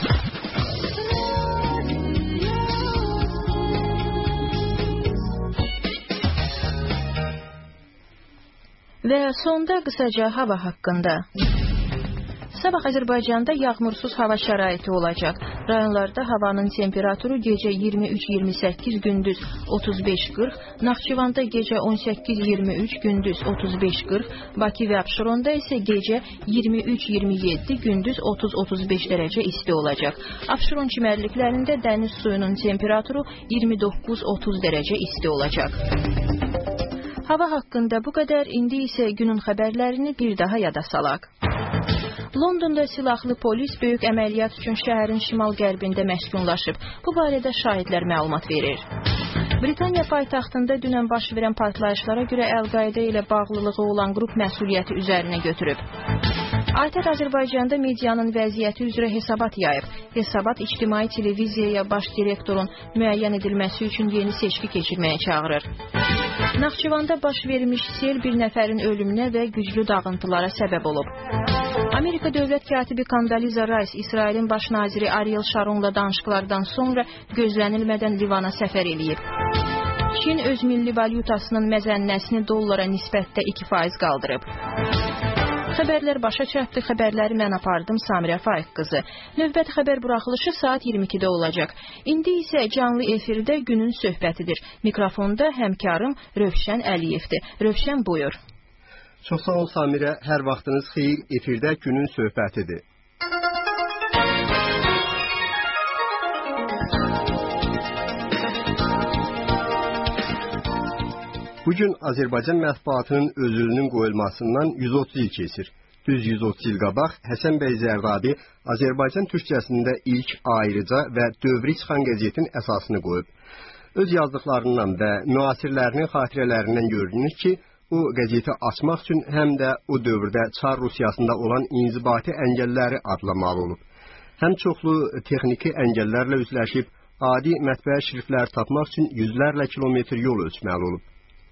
Və sonda qısaca hava haqqında. Sabah Azərbaycanda yağmursuz hava şəraiti olacaq. Rayonlarda havanın temperaturu gecə iyirmi üç iyirmi səkkiz, gündüz otuz beş qırx, Naxçıvanda gecə on səkkiz iyirmi üç, gündüz otuz beş qırx, Bakı və Abşeronda isə gecə iyirmi üç iyirmi yeddi, gündüz otuz otuz beş dərəcə isti olacaq. Abşeron çimərliklərində dəniz suyunun temperaturu iyirmi doqquz otuz dərəcə isti olacaq. Hava haqqında bu qədər, indi isə günün xəbərlərini bir daha yada salaq. Londonda silahlı polis böyük əməliyyat üçün şəhərin şimal-qərbində məskunlaşıb. Bu barədə şahidlər məlumat verir. Britaniya paytaxtında dünən baş verən partlayışlara görə Əl-Qaidə ilə bağlılığı olan qrup məsuliyyəti üzərinə götürüb. ATƏT Azərbaycanda medianın vəziyyəti üzrə hesabat yayıb. Hesabat ictimai televiziyaya baş direktorun müəyyən edilməsi üçün yeni seçki keçirməyə çağırır. Naxçıvanda baş vermiş sel bir nəfərin ölümünə və güclü dağıntılara səbəb olub. Amerika dövlət katibi Condoleezza Rice İsrailin baş naziri Ariel Sharon'la danışıqlardan sonra gözlənilmədən Livana səfər eləyib. Çin öz milli valyutasının məzənnəsini dollara nisbətdə iki faiz qaldırıb. Xəbərlər başa çatdı. Xəbərləri mən apardım, Samirə Faiq qızı. Növbəti xəbər buraxılışı saat iyirmi ikidə olacaq. İndi isə canlı efirdə günün söhbətidir. Mikrofonda həmkarım Rövşən Əliyevdir. Rövşən, buyur. Çox sağ ol Samirə, hər vaxtınız xeyir, efirdə günün söhbətidir. Bugün Azərbaycan mətbuatının özülünün qoyulmasından yüz otuz il keçir. Düz yüz otuz il qabaq Həsən bəy Zərdabi Azərbaycan türkçəsində ilk ayrıca və dövrü çıxan qəzetin əsasını qoyub. Öz yazdıqlarından və müasirlərinin xatirələrindən görünür ki, o qəzeti açmaq üçün həm də o dövrdə Çar Rusiyasında olan inzibati əngəlləri adlamalı olub. Həm çoxlu texniki əngəllərlə üzləşib, adi mətbəə şriflər tapmaq üçün yüzlərlə kilometr yol ölçməli olub.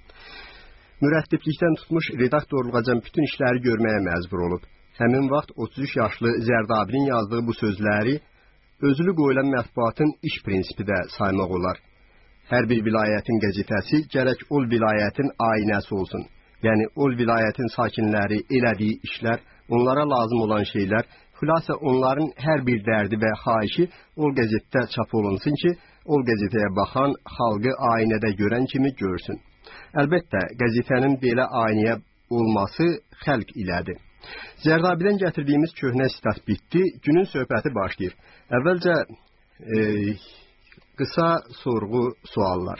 Mürəttiblikdən tutmuş redaktorluğacan bütün işləri görməyə məcbur olub. Həmin vaxt otuz üç yaşlı Zərdabinin yazdığı bu sözləri özülü qoyulan mətbuatın iş prinsipi də saymaq olar. Hər bir vilayətin qəzetəsi gərək ol vilayətin aynəsi olsun. Yəni ol vilayətin sakinləri elədiyi işlər, onlara lazım olan şeylər, xülasə onların hər bir dərdi və xahişi ol qəzetdə çap olunsun ki, ol qəzetəyə baxan xalqı aynədə görən kimi görsün. Əlbəttə, qəzetənin belə aynəyə olması xəlq ilədir. Zərdabidən gətirdiyimiz köhnə sitat bitdi, günün söhbəti başlayır. Əvvəlcə e, qısa sorğu suallar.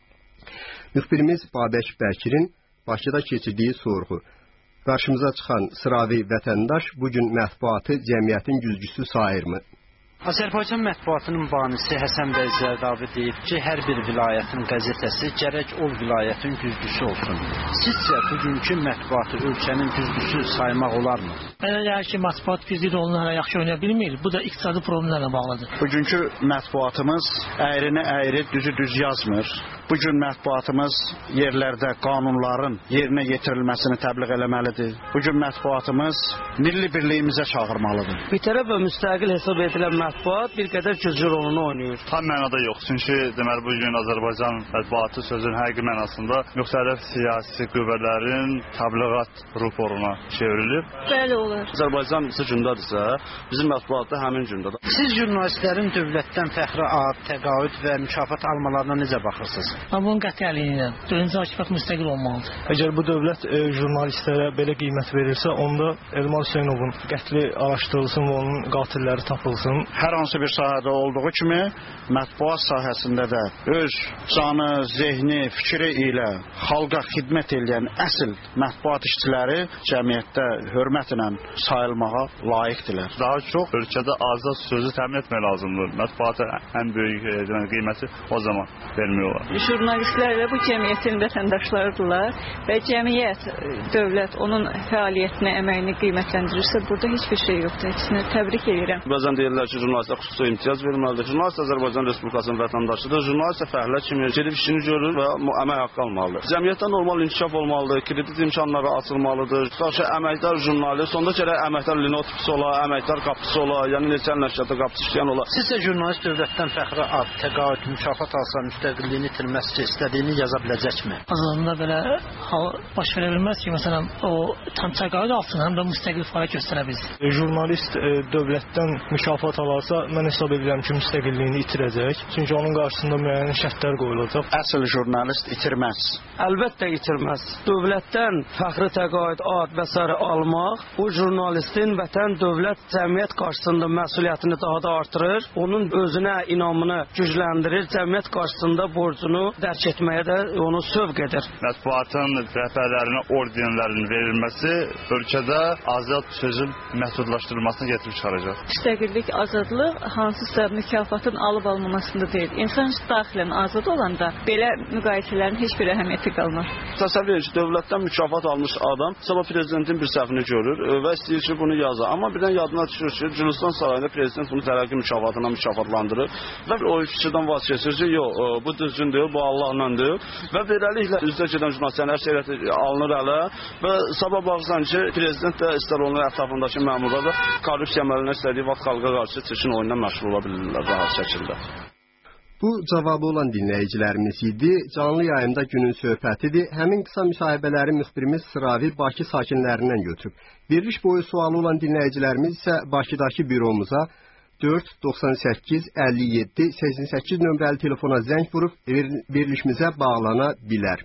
Müxbirimiz Babək Bəkirin Bakıda keçirdiyi sorğu. Qarşımıza çıxan sıravi vətəndaş bugün mətbuatı cəmiyyətin güzgüsü sayırmı? Azərbaycan mətbuatının banisi Həsən bəy Zərdabi deyib ki, hər bir vilayətin qəzetəsi gərək ol vilayətin güzgüsü olsun. Sizcə bugünkü mətbuatı ölkənin güzgüsü saymaq olarmı? Əgər ki, mətbuat güzgü rolunu yaxşı oynaya bilmir, bu da iqtisadi problemlərlə bağlıdır. Bugünkü mətbuatımız əyrini əyri, düzü düz yazmır. Bugün mətbuatımız yerlərdə qanunların yerinə yetirilməsini təbliğ eləməlidir. Bugün mətbuatımız milli birliyimizə çağırmalıdır. Bitərəf və müstəqil hesab edilən mətbuat bir qədər güclü rolunu oynayır. Tam mənada yox. Çünki deməli bugün Azərbaycan mətbuatı sözün həqiqi mənasında müxtəlif siyasi qüvvələrin təbliğat ruporuna çevrilib. Bəli olur. Azərbaycan neçə gündədirsə, bizim mətbuat da həmin gündədir. Siz jurnalistlərin dövlətdən fəxri ad, təqaüd və mükafat almalarına necə baxırsınız? Bunun qətiyyətliyinə dördüncü hakimiyyət müstəqil olmalıdır. Əgər bu dövlət e, jurnalistlərə belə qiymət verirsə, onda Elmar Hüseynovun qətli araşdırılsın və onun qatilləri tapılsın. Hər hansı bir sahədə olduğu kimi mətbuat sahəsində də öz canı, zehni, fikri ilə xalqa xidmət edən əsl mətbuat işçiləri cəmiyyətdə hörmətlə sayılmağa layiqdirlər. Daha çox ölkədə azad sözü təmin etmək lazımdır. Mətbuata ən böyük e, qiyməti o zaman vermək olar. Jurnalistlər də bu cəmiyyətin vətəndaşlarıdırlar və cəmiyyət, dövlət onun fəaliyyətini, əməyini qiymətləndirirsə, burada heç bir şey yoxdur. Əksinə təbrik edirəm. Bəzən deyirlər ki, jurnalistə xüsusi imtiyaz verilməlidir. Jurnalist Azərbaycan Respublikasının vətəndaşıdır. Jurnalist fəhlə kimi gedib işini görür və əmək haqqı almalıdır. Cəmiyyətdə normal inkişaf olmalıdır, kredit imkanları açılmalıdır. Qarşı əməkdar jurnalist, onda gərək əməkdar linotipisi ola, əməkdar qapısı ola, yəni neçə nəşriyyata qapısı işləyən ola. Sizcə jurnalist dövlətdən fəxri ad, təqaüd, mükafat alsa müstəqilliyini itirməzsə istədiyini yaza biləcəkmi? Azərbaycanda belə hal baş verə bilməz ki, məsələn, o tam təqaüd alsın, həm də müstəqil fəaliyyət göstərə bilsin. Jurnalist e, dövlətdən mükafat alarsa, mən hesab edirəm ki, müstəqilliyini itirəcək. Çünki onun qarşısında müəyyən şərtlər qoyulacaq. Əsl jurnalist itirməz. Əlbəttə itirməz. Dövlətdən fəxri təqaüd, ad və sairə almaq bu jurnalistin vətən, dövlət, cəmiyyət qarşısında məsuliyyətini daha da artırır. Onun özünə inamını gücləndirir, cəmiyyət qarşısında borcunu dərk etməyə də onu sövq edir. Mətbuatın rəhbərlərinə ordenlərin verilməsi ölkədə azad sözün məhdudlaşdırılmasına gətirib çıxaracaq. Müstəqillik, azadlıq hansısa mükafatın alıb alınmasında deyil. İnsan daxilən azad olanda belə müqayisələrin heç bir əhəmiyyəti qalmır. Təsəvvür edin ki, dövlətdən mükafat almış adam sabah prezidentin bir səhvini görür və istəyir ki, bunu yazar. Amma birdən yadına düşür ki, Gürcüstan sarayında prezident bunu tərəqqi mükafatına mükafatlandırır və o fikirdən vaz keçir ki, yox, bu düzgün deyil, bu Allahlandır və beləliklə üzdə gedən jurnalistlərin əksəriyyəti alınır ələ və sabah baxırsan ki, prezident də istər onun ətrafındakı məmurlar da korrupsiya əməlinə istədiyi vaxt xalqa qarşı çirkin oyundan məşğul ola bilirlər rahat şəkildə. Bu cavabı olan dinləyicilərimiz idi. Canlı yayında günün söhbətidir. Həmin qısa müsahibələri müxbirimiz Sıravi Bakı sakinlərindən götürüb. Veriliş boyu sualı olan dinləyicilərimiz isə Bakıdakı büromuza dörd doxsan səkkiz əlli yeddi səksən səkkiz nömrəli telefona zəng vurub verilişimizə bağlana bilər.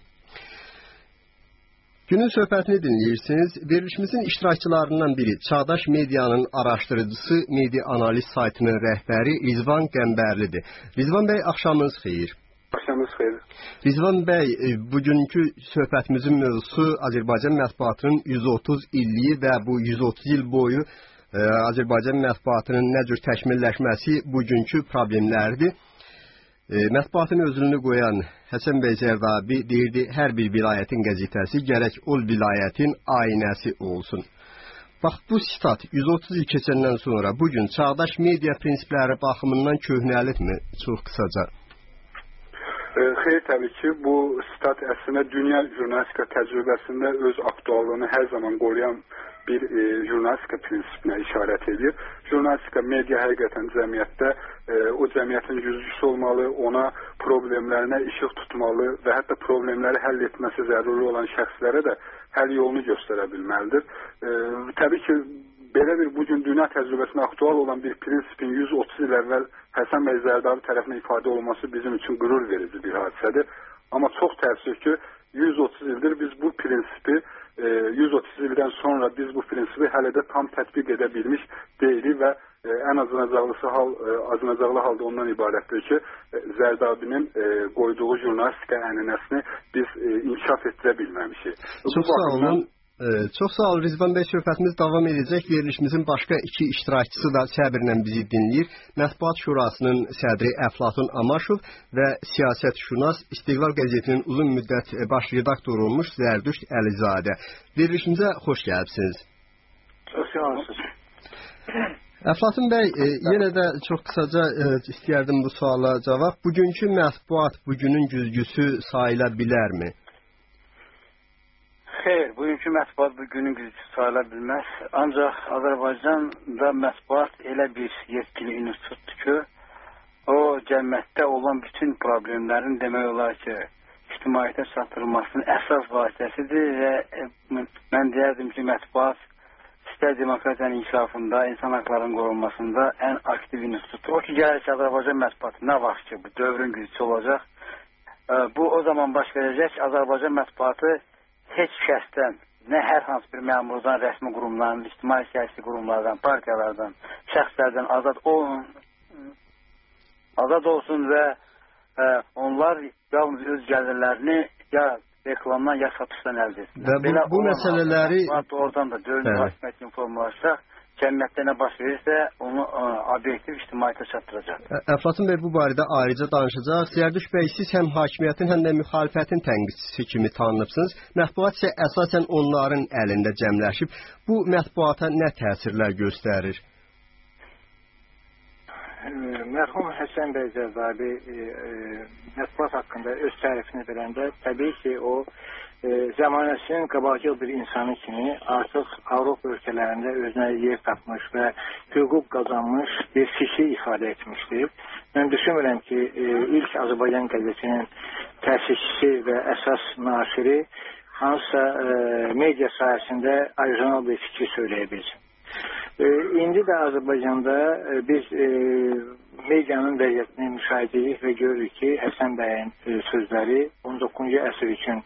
Günün söhbətini dinləyirsiniz. Verilişimizin iştirakçılarından biri Çağdaş Medianın araşdırıcısı, media analiz saytının rəhbəri Rizvan Qəmbərlidir. Rizvan bəy, axşamınız xeyir. Axşamınız xeyir. Rizvan bəy, bugünkü söhbətimizin mövzusu Azərbaycan mətbuatının yüz otuz illiyi və bu yüz otuz il boyu ə, Azərbaycan mətbuatının nə cür təkmilləşməsi bugünkü problemlərdir. Mətbuatın özünü qoyan Həsən bəy Zərdabi deyirdi, hər bir vilayətin qəzetəsi gərək o vilayətin aynəsi olsun. Bax, bu sitat yüz otuz il keçəndən sonra bugün çağdaş media prinsipləri baxımından köhnəlibmi? Çox qısaca. Xeyr, təbii ki, bu sitat əslində dünya jurnalistika təcrübəsində öz aktuallığını hər zaman qoruyan bir e, jurnalistika prinsipinə işarət edir. Jurnalistika media həqiqətən cəmiyyətdə e, o cəmiyyətin güzgüsü olmalı, ona problemlərinə işıq tutmalı və hətta problemləri həll etməsi zəruri olan şəxslərə də həll yolunu göstərə bilməlidir. E, təbii ki, belə bir bugün dünya təcrübəsində aktual olan bir prinsipin yüz otuz il əvvəl Həsən bəy Zərdabi tərəfindən ifadə olunması bizim üçün qürur verici bir hadisədir. Amma çox təəssüf ki, yüz otuz ildir biz bu prinsipi yüz otuz ildən sonra biz bu prinsipi hələ də tam tətbiq edə bilmiş deyilik və ən acınacaqlısı hal, acınacaqlı halda ondan ibarətdir ki, Zərdabinin qoyduğu jurnalistika ənənəsini biz inkişaf etdirə bilməmişik. Çox sağ olun. Çox sağ olun Rizvan bəy, söhbətimiz davam edəcək. Verilişimizin başqa iki iştirakçısı da səbirlə bizi dinləyir. Mətbuat Şurasının sədri Əflatun Amaşov və siyasətşünas İstiqlal qəzetinin uzun müddət baş redaktoru olmuş Zərdüşt Əlizadə. Verilişimizə xoş gəlibsiniz. Çox sağ olun. Əflatun bəy, e, yenə də çox qısaca e, istəyərdim bu suala cavab. Bugünkü mətbuat bugünün güzgüsü sayıla bilərmi? Xeyr, bugünkü mətbuat bugünün güzgüsü sayıla bilməz. Ancaq Azərbaycanda mətbuat elə bir yetkili institutdur ki, o cəmiyyətdə olan bütün problemlərin demək olar ki, ictimaiyyətə çatdırılmasının əsas vasitəsidir və mən deyərdim ki, mətbuat istər demokratiyanın inkişafında, insan haqlarının qorunmasında ən aktiv institutdur. O ki, gəlir ki, Azərbaycan mətbuatı nə vaxt ki, bu dövrün güzgüsü olacaq, bu o zaman baş verəcək. Azərbaycan mətbuatı heç şəxsdən, nə hər hansı bir məmurdan, rəsmi qurumlardan, ictimai siyasi qurumlardan, partiyalardan, şəxslərdən azad olun, azad olsun və ə, onlar yalnız öz gəlirlərini ya reklamdan, ya satışdan əldə etsin. Və bu, bu məsələləri... Oradan da dövlət hakimiyyəti informlaşacaq, cəmiyyətdə nə baş verirsə, onu ə, obyektiv ictimaiyyətə çatdıracaq. Əflatun bəy bu barədə ayrıca danışacaq. Zərdüşt bəy, siz həm hakimiyyətin, həm də müxalifətin tənqidçisi kimi tanınıbsınız. Mətbuat isə əsasən onların əlində cəmləşib. Bu mətbuata nə təsirlər göstərir? Mərhum Həsən bəy Zərdabi e, e, mətbuat haqqında öz tərifini verəndə təbii ki, o e, zəmanəsinin qabaqcıl bir insanı kimi artıq Avropa ölkələrində özünə yer tapmış və hüquq qazanmış bir fikri ifadə etmişdir. Mən düşünmürəm ki, e, ilk Azərbaycan qəzetinin təsisçisi və əsas naşiri hansısa e, media sahəsində orijinal bir fikri söyləyə bilsin. İndi də Azərbaycanda biz medianın vəziyyətini müşahidə edirik və görürük ki, Həsən bəyin sözləri on doqquzuncu əsr üçün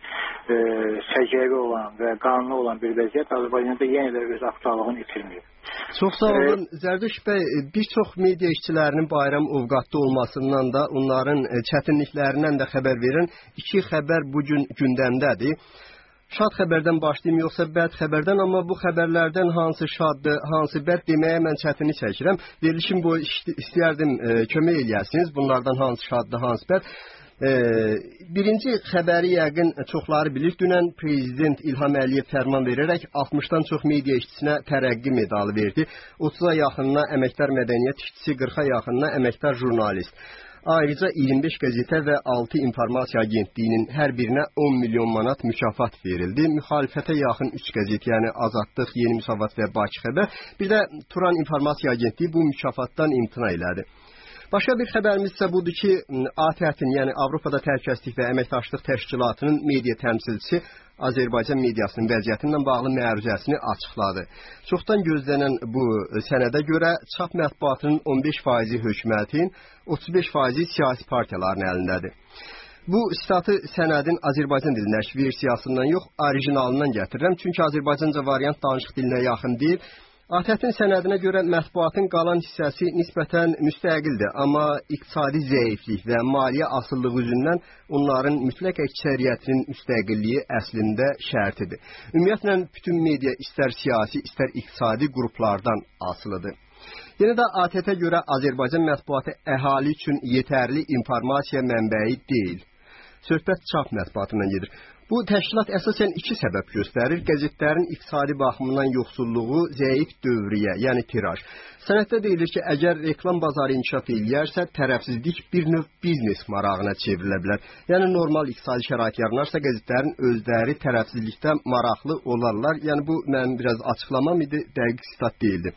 səciyyəvi olan və qanuni olan bir vəziyyət Azərbaycanda yenə də öz aktuallığını itirmir. Çox sağ olun. Zərdüş bəy, bir çox media işçilərinin bayram ovqatda olmasından da, onların çətinliklərindən də xəbər verin. İki xəbər bugün gündəmdədir. Şad xəbərdən başlayayım, yoxsa bəd xəbərdən, amma bu xəbərlərdən hansı şaddır, hansı bəd deməyə mən çətinlik çəkirəm. Verilişim bu istəyərdim e, kömək eləyəsiniz, bunlardan hansı şaddır, hansı bəd. E, birinci xəbəri yəqin çoxları bilir. Dünən Prezident İlham Əliyev fərman verərək altmışdan çox media işçisinə tərəqqi medalı verdi. otuza yaxınına əməkdar mədəniyyət işçisi, qırxa yaxınına əməkdar jurnalist. Ayrıca iyirmi beş qəzetə və altı informasiya agentliyinin hər birinə on milyon manat mükafat verildi. Müxalifətə yaxın üç qəzet, yəni Azadlıq, Yeni Müsavat və Bakı Xəbər, bir də Turan İnformasiya Agentliyi bu mükafatdan imtina elədi. Başqa bir xəbərimiz isə budur ki, A T Ə-in, yəni Avropada Təhlükəsizlik və Əməkdaşlıq Təşkilatının media təmsilçisi Azərbaycan mediasının vəziyyətindən bağlı məruzəsini açıqladı. Çoxdan gözlənən bu sənədə görə çap mətbuatının on beş faizi hökumətin, otuz beş faizi siyasi partiyaların əlindədir. Bu statı sənədin Azərbaycan dilində versiyasından yox, orijinalından gətirirəm. Çünki Azərbaycanca variant danışıq dilinə yaxın deyil. A T Ə-in sənədinə görə mətbuatın qalan hissəsi nisbətən müstəqildir, amma iqtisadi zəiflik və maliyyə asılılığı üzündən onların mütləq əksəriyyətinin müstəqilliyi əslində şərtidir. Ümumiyyətlə, bütün media istər siyasi, istər iqtisadi qruplardan asılıdır. Yenə də A T Ə-ə görə Azərbaycan mətbuatı əhali üçün yetərli informasiya mənbəyi deyil. Söhbət çap mətbuatından gedir. Bu təşkilat əsasən iki səbəb göstərir. Qəzetlərin iqtisadi baxımından yoxsulluğu, zəif dövriyyə, yəni tiraj. Sənəddə deyilir ki, əgər reklam bazarı inkişaf eləyərsə, tərəfsizlik bir növ biznes marağına çevrilə bilər. Yəni normal iqtisadi şərait yaranarsa, qəzetlərin özləri tərəfsizlikdə maraqlı olarlar. Yəni bu mənim biraz açıqlamam idi, dəqiq sitat deyildi.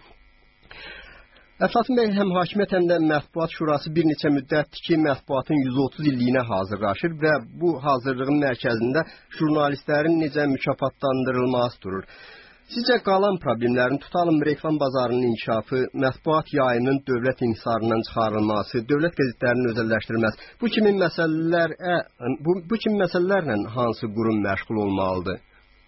Əflatun bəy, həm hakimiyyət, həm də Mətbuat Şurası bir neçə müddətdir ki, mətbuatın yüz otuz illiyinə hazırlaşır və bu hazırlığın mərkəzində jurnalistlərin necə mükafatlandırılması durur. Sizcə qalan problemlərin, tutalım reklam bazarının inkişafı, mətbuat yayının dövlət inhisarından çıxarılması, dövlət qəzetlərinin özəlləşdirilməsi, bu kimi məsələlər, bu, bu kimi məsələlərlə hansı qurum məşğul olmalıdır?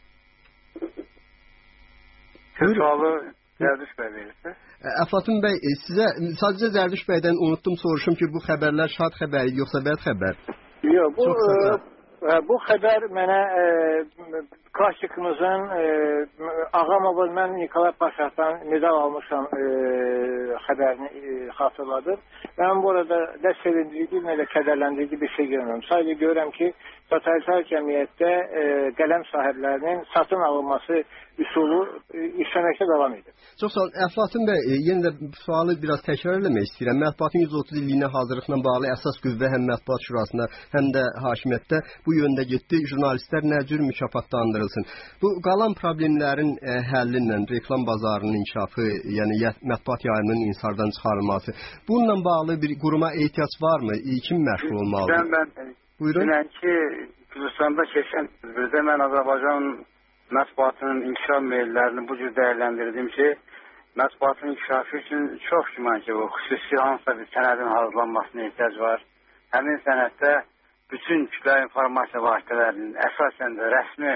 Sualı Zərdüş bəy verirsə. Əflatun bəy, sizə sadəcə Zərdüş bəydən unutdum, soruşum ki, bu xəbərlər şad xəbər, yoxsa bəd xəbər? Yox, bu, e, bu xəbər mənə e, klassikamızın e, Ağamovun, mən Nikolay Paşadan medal almışam e, xəbərini e, xatırladım. Mən bu arada nə sevindirici, nə də kədərləndirici bir şey görmürəm. Sadəcə görürəm ki, totalitar cəmiyyətdə e, qələm sahiblərinin satın alınması üsulu işləməkdə davam edir. Çox sağ olun. Əflatun bəy, e, yenə də sualı biraz təkrar eləmək istəyirəm. Mətbuatın yüz otuz illiyinə hazırlıqla bağlı əsas qüvvə həm Mətbuat Şurasına, həm də hakimiyyətdə bu yöndə getdi. Jurnalistlər nə cür mükafatlandırılsın? Bu qalan problemlərin e, həllinlə, reklam bazarının inkişafı, yəni mətbuat yayımının insardan çıxarılması, bununla bağlı bir quruma ehtiyac varmı? Kim məşğul olmalıdır? Mən, mən Buyurun. Dünənki Gürcüstanda keçən tədbirdə mən Azərbaycan mətbuatının inkişaf meyllərini bu cür dəyərləndirdim ki, mətbuatın inkişafı üçün çox güman ki, o xüsusi hansısa bir sənədin hazırlanmasına ehtiyac var. Həmin sənəddə bütün kütləvi informasiya vasitələrinin əsasən də rəsmi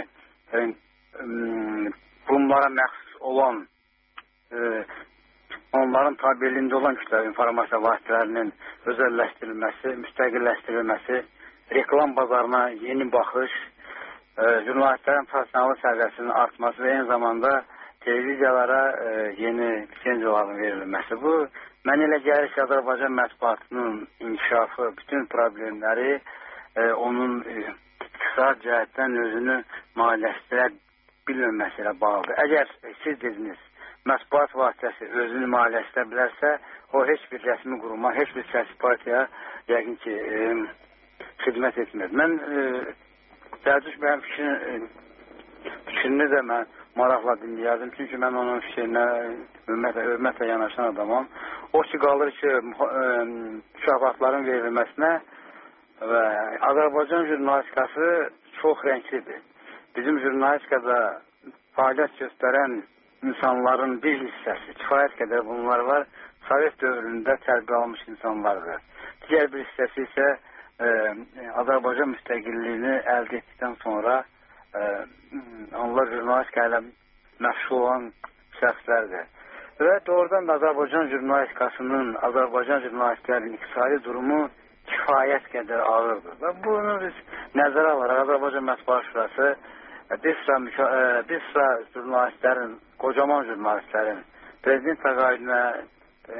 qurumlara məxsus olan, e, onların tabeliyində olan kütləvi informasiya vasitələrinin özəlləşdirilməsi, müstəqilləşdirilməsi, reklam bazarına yeni baxış, e, jurnalistlərin professional səviyyəsinin artması və eyni zamanda televiziyalara e, yeni lisenziyaların verilməsi. Bu, mən elə gəlir ki, Azərbaycan mətbuatının inkişafı, bütün problemləri e, onun e, iqtisad cəhətdən özünü maliyyələşdirə bilməməsi ilə bağlıdır. Əgər e, siz dediniz, mətbuat vasitəsi özünü maliyyələşdirə bilərsə, o heç bir rəsmi quruma, heç bir siyasi partiyaya yəqin ki, e, xidmət etmir. Mən e, Zərdüş bəyin fikrini, e, fikrini də mən maraqla dinləyərdim. Çünki mən onun fikrinə hörmətlə, hörmətlə yanaşan adamam. O ki, qalır ki, e, mükafatların verilməsinə və Azərbaycan jurnalistikası çox rənglidir. Bizim jurnalistikada fəaliyyət göstərən insanların bir hissəsi, kifayət qədər bunlar var, Sovet dövründə tərbiyə almış insanlardır. Digər bir hissəsi isə e, Azərbaycan müstəqilliyini əldə etdikdən sonra e, onlar jurnalistika ilə məşğul olan şəxslərdir. Və doğrudan da Azərbaycan jurnalistikasının, Azərbaycan jurnalistlərinin iqtisadi durumu kifayət qədər ağırdır. Və bunu biz nəzərə alaraq Azərbaycan Mətbuat Şurası bir sıra, bir sıra jurnalistlərin, qocaman jurnalistlərin prezident təqaüdünə e,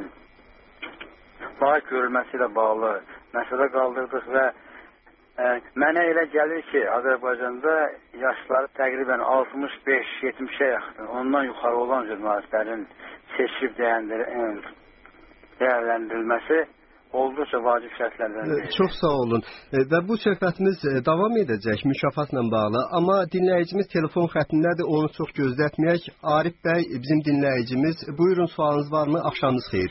layiq görülməsi ilə bağlı məsələ qaldırdıq və e, mənə elə gəlir ki, Azərbaycanda yaşları təqribən altmış beş yetmişə yaxın, ondan yuxarı olan jurnalistlərin seçilib dəyərləndirilməsi olduqca vacib şərtlərdən biridir. Çox sağ olun. Və bu söhbətimiz davam edəcək mükafatla bağlı. Amma dinləyicimiz telefon xəttindədir, onu çox gözlətməyək. Arif bəy bizim dinləyicimiz. Buyurun, sualınız varmı? Axşamınız xeyir.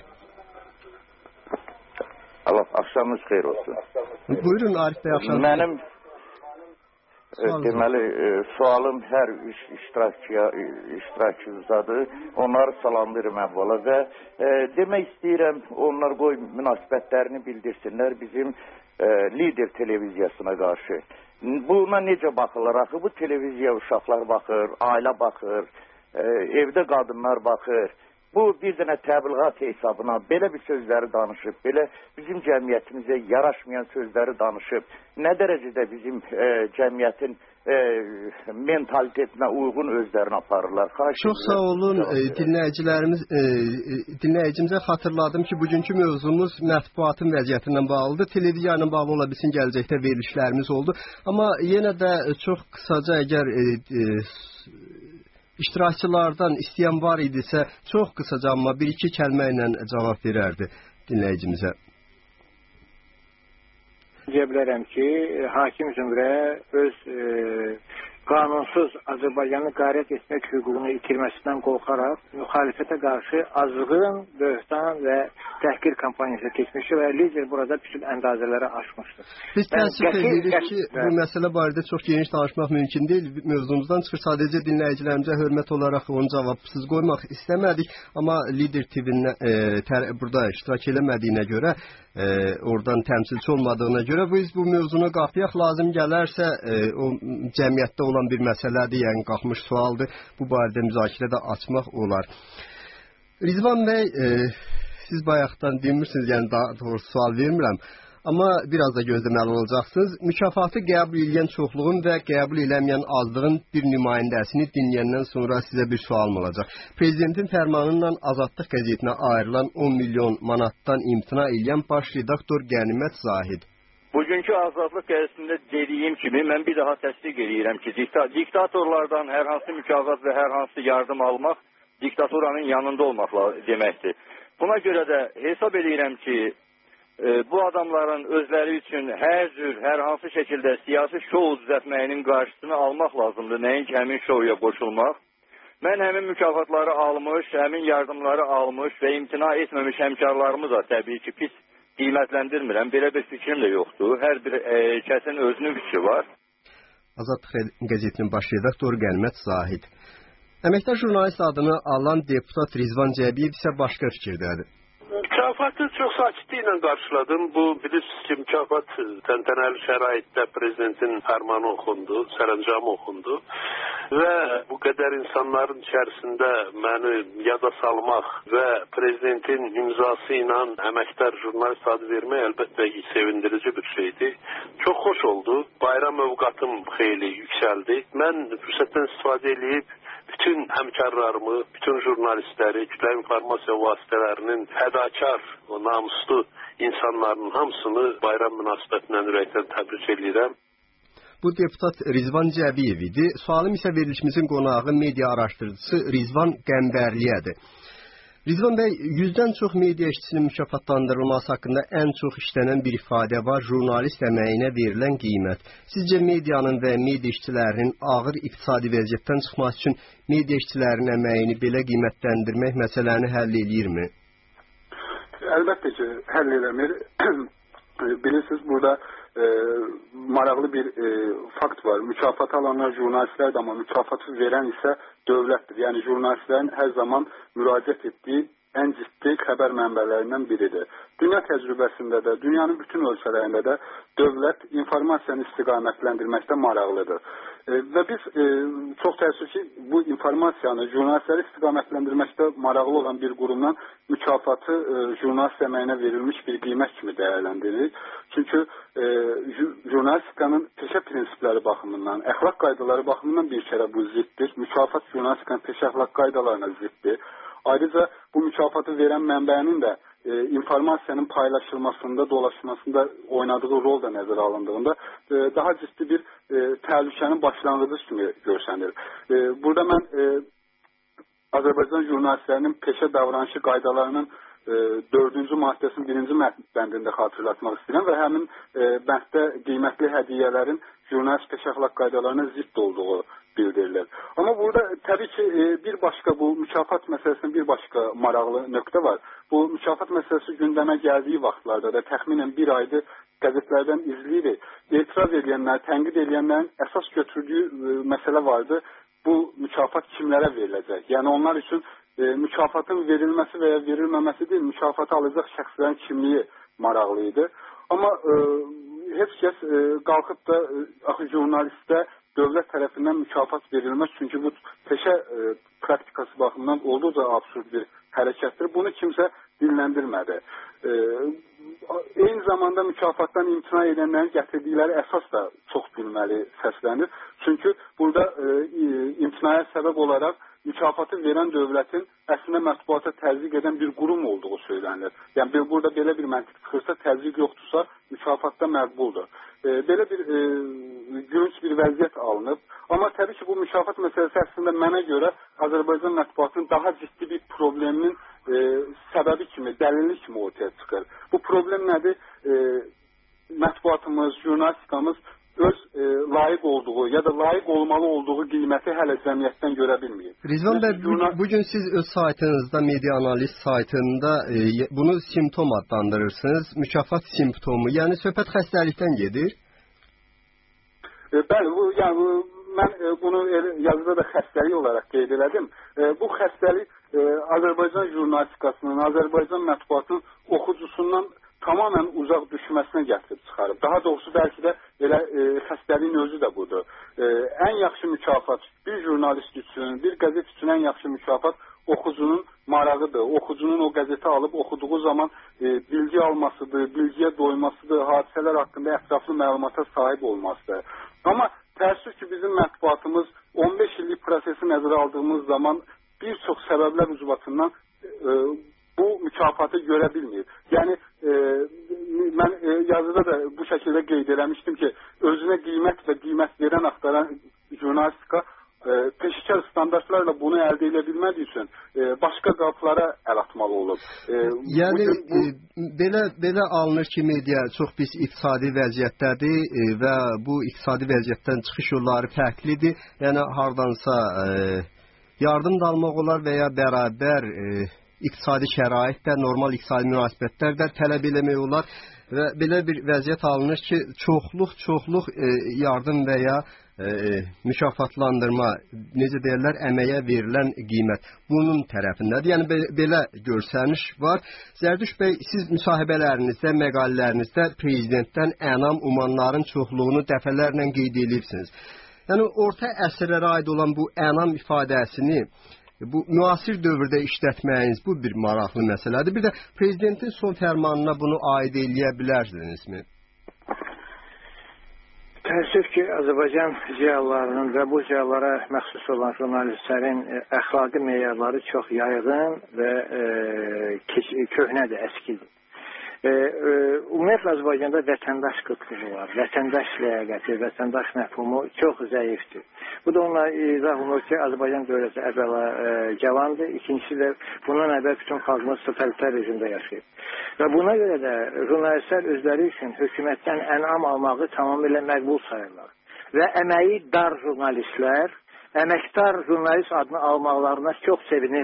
Allah, axşamınız xeyir olsun. Buyurun Arif bəy, axşamınız xeyir. Mənim deməli, sualım hər üç iştirakçıya, iştirakçımızadır. Onları salamlayırım əvvəla və e, demək istəyirəm, onlar qoy münasibətlərini bildirsinlər bizim e, lider televiziyasına qarşı. Buna necə baxırlar? Axı bu televiziya uşaqlar baxır, ailə baxır, e, evdə qadınlar baxır. Bu bir dənə təbliğat hesabına belə bir sözləri danışıb, belə bizim cəmiyyətimizə yaraşmayan sözləri danışıb, nə dərəcədə bizim e, cəmiyyətin e, mentalitetinə uyğun özlərini aparırlar. Xahiş Çox sağ olun, e, dinləyicilərimiz, e, dinləyicimizə xatırladım ki, bugünkü mövzumuz mətbuatın vəziyyətindən bağlıdır. Televiziya ilə bağlı ola bilsin, gələcəkdə verilişlərimiz oldu. Amma yenə də çox qısaca əgər e, e, İştirakçılardan istəyən var idisə, çox qısaca amma bir-iki kəlmə ilə cavab verərdi dinləyicimizə. Deyə bilərəm ki, hakim Zümrə öz e, qanunsuz Azərbaycanı qarət etmək hüququnu itirməsindən qorxaraq müxalifətə qarşı azğın, böhtan və təhqir kampaniyası keçmişdir və lider burada bütün əndazələri aşmışdır. Biz təəssüf edirik ki, bu məsələ barədə çox geniş danışmaq mümkün deyil. Mövzumuzdan çıxır, sadəcə dinləyicilərimizə hörmət olaraq onu cavabsız qoymaq istəmədik. Amma lider T V-nin e, burada iştirak eləmədiyinə görə, e, oradan təmsilçi olmadığına görə biz bu mövzunu qapıyaq. Lazım gələrsə, e, o cəmiyyətdə olan bir məsələdir, yəni qalxmış sualdır. Bu barədə müzakirə də açmaq olar. Rizvan bəy, e, siz bayaqdan demirsiniz, yəni daha doğrusu sual vermirəm. Amma biraz da gözləməli olacaqsınız. Mükafatı qəbul edən çoxluğun və qəbul eləməyən azlığın bir nümayəndəsini dinləyəndən sonra sizə bir sualım olacaq. Prezidentin fərmanıyla Azadlıq qəzetinə ayrılan on milyon manatdan imtina edən baş redaktor Qənimət Zahid. Bugünkü Azadlıq qəzetində dediyim kimi, mən bir daha təsdiq edirəm ki, diktatorlardan hər hansı mükafat və hər hansı yardım almaq diktatoranın yanında olmaqla deməkdir. Buna görə də hesab edirəm ki, e, bu adamların özləri üçün hər cür, hər hansı şəkildə siyasi şou düzəltməyinin qarşısını almaq lazımdır, nəinki həmin şouya qoşulmaq. Mən həmin mükafatları almış, həmin yardımları almış və imtina etməmiş həmkarlarımı da təbii ki, pis qiymətləndirmirəm. Belə bir fikrim də yoxdur. Hər bir e, kəsin özünün fikri var. Azadlıq qəzetinin baş redaktoru Qənimət Zahid. Əməkdar jurnalist adını alan deputat Rizvan Cəbiyev isə başqa fikirdədir. Mükafatı çox sakitliklə qarşıladım. Bu, bilirsiniz ki, mükafat təntənəli şəraitdə prezidentin fərmanı oxundu, sərəncamı oxundu və bu qədər insanların içərisində məni yada salmaq və prezidentin imzası ilə əməkdar jurnalist adı vermək əlbəttə ki, sevindirici bir şeydir. Çox xoş oldu. Bayram övqatım xeyli yüksəldi. Mən fürsətdən istifadə edib bütün həmkarlarımı, bütün jurnalistləri, kütləvi informasiya vasitələrinin fədakar, o namuslu insanların hamısını bayram münasibətindən ürəkdən təbrik edirəm. Bu deputat Rizvan Cəbiyev idi. Sualım isə verilişimizin qonağı media araşdırıcısı Rizvan Qəmbərliyədir. Rizvan bəy, yüzdən çox media işçisinin mükafatlandırılması haqqında ən çox işlənən bir ifadə var, jurnalist əməyinə verilən qiymət. Sizcə medianın və media işçilərinin ağır iqtisadi vəziyyətdən çıxması üçün media işçilərinin əməyini belə qiymətləndirmək məsələni həll eləyirmi? Əlbəttə ki, həll eləmir. Bilirsiniz, burada e, maraqlı bir e, fakt var. Mükafat alanlar jurnalistlərdir, amma mükafatı verən isə dövlətdir. Yəni jurnalistlərin hər zaman müraciət etdiyi ən ciddi xəbər mənbələrindən biridir. Dünya təcrübəsində də, dünyanın bütün ölkələrində də dövlət informasiyanı istiqamətləndirməkdə maraqlıdır. E, və biz e, çox təəssüf ki, bu informasiyanı jurnalistləri istiqamətləndirməkdə maraqlı olan bir qurumdan mükafatı e, jurnalist əməyinə verilmiş bir qiymət kimi dəyərləndiririk. Çünki e, jurnalistikanın peşə prinsipləri baxımından, əxlaq qaydaları baxımından bir kərə bu ziddir. Mükafat jurnalistikanın peşə əxlaq qaydalarına ziddir. Ayrıca bu mükafatı verən mənbənin də e, informasiyanın paylaşılmasında, dolaşmasında oynadığı rol da nəzərə alındığında e, daha ciddi bir e, təhlükənin başlanğıcı kimi görsənir. E, burada mən e, Azərbaycan jurnalistlərinin peşə davranışı qaydalarının e, dördüncü maddəsinin birinci bəndində xatırlatmaq istəyirəm və həmin e, bənddə qiymətli hədiyyələrin jurnalist peşə əxlaq qaydalarına zidd olduğu bildirilir. Amma burada təbii ki bir başqa bu mükafat məsələsinin bir başqa maraqlı nöqtə var. Bu mükafat məsələsi gündəmə gəldiyi vaxtlarda da təxminən bir aydır qəzetlərdən izləyirik. Etiraz edənlər, tənqid edənlərin əsas götürdüyü məsələ vardı. Bu mükafat kimlərə veriləcək? Yəni onlar üçün e, mükafatın verilməsi və ya verilməməsi deyil, mükafatı alacaq şəxslərin kimliyi maraqlı idi. Amma e, heç kəs e, qalxıb da e, axı jurnalistə dövlət tərəfindən mükafat verilməz. Çünki bu peşə e, praktikası baxımından olduqca absurd bir hərəkətdir. Bunu kimsə dinləndirmədi. E, eyni zamanda mükafatdan imtina edənlərin gətirdikləri əsas da çox gülməli səslənir. Çünki burada e, imtinaya səbəb olaraq mükafatı verən dövlətin əslində mətbuata təzyiq edən bir qurum olduğu söylənir. Yəni burada belə bir məntiq çıxırsa, təzyiq yoxdursa, mükafatda məqbuldur. E, belə bir e, gülünç bir vəziyyət alınıb. Amma təbii ki, bu mükafat məsələsi əslində mənə görə Azərbaycan mətbuatının daha ciddi bir probleminin e, səbəbi kimi, dəlilli kimi ortaya çıxır. Bu problem nədir? E, mətbuatımız, jurnalistikamız öz e, layiq olduğu ya da layiq olmalı olduğu qiyməti hələ cəmiyyətdən görə bilməyib. Rizvan bəy, bugün siz öz saytınızda, media analiz saytında e, bunu simptom adlandırırsınız. Mükafat simptomu, yəni söhbət xəstəlikdən gedir. E, bəli, bu, yəni, bu, mən e, bunu yazıda da xəstəlik olaraq qeyd elədim. E, bu xəstəlik e, Azərbaycan jurnalistikasının, Azərbaycan mətbuatının oxucusundan tamamən uzaq düşməsinə gətirib çıxarıb. Daha doğrusu bəlkə də elə e, xəstəliyin özü də budur. E, ən yaxşı mükafat bir jurnalist üçün, bir qəzet üçün ən yaxşı mükafat oxucunun marağıdır. Oxucunun o qəzeti alıb oxuduğu zaman e, bilgi almasıdır, bilgiyə doymasıdır, hadisələr haqqında ətraflı məlumata sahib olmasıdır. Amma təəssüf ki, bizim mətbuatımız on beş illik prosesi nəzərə aldığımız zaman bir çox səbəblər ucbatından e, bu mükafatı görə bilmir. Yəni e, mən e, yazıda da bu şəkildə qeyd eləmişdim ki, özünə qiymət və qiymət verən axtaran jurnalistika e, peşəkar standartlarla bunu əldə edə bilmədiyi üçün e, başqa qapılara əl atmalı olub. E, yəni bu, bu, e, belə belə alınır ki, media çox pis iqtisadi vəziyyətdədir e, və bu iqtisadi vəziyyətdən çıxış yolları fərqlidir. Yəni hardansa e, yardım da almaq olar və ya bərabər e, iqtisadi şərait də, normal iqtisadi münasibətlər də tələb eləmək olar və belə bir vəziyyət alınır ki, çoxluq, çoxluq e, yardım və ya e, mükafatlandırma, necə deyirlər, əməyə verilən qiymət bunun tərəfindədir. Yəni be belə görsəniş var. Zərdüş bəy, siz müsahibələrinizdə, məqalələrinizdə prezidentdən ənam umanların çoxluğunu dəfələrlə qeyd edirsiniz. Yəni orta əsrlərə aid olan bu ənam ifadəsini bu müasir dövrdə işlətməyiniz bu bir maraqlı məsələdir. Bir də prezidentin son fərmanına bunu aid eləyə bilərsinizmi? Təəssüf ki, Azərbaycan ziyalılarının və bu ziyalılara məxsus olan jurnalistlərin əxlaqi meyarları çox yayğın və e, köhnədir, əskidir. E, e, ümumiyyətlə Azərbaycanda vətəndaş qıtlığı var, vətəndaş ləyaqəti, vətəndaş məfhumu çox zəifdir. Bu da onunla izah olunur ki, Azərbaycan dövləti əvvəla e, cavandır, ikincisi də bundan əvvəl bütün xalqımız totalitar rejimdə yaşayıb. Və buna görə də jurnalistlər özləri üçün hökumətdən ənam almağı tamamilə məqbul sayırlar. Və əməyi dar jurnalistlər əməkdar jurnalist adını almaqlarına çox sevinirlər.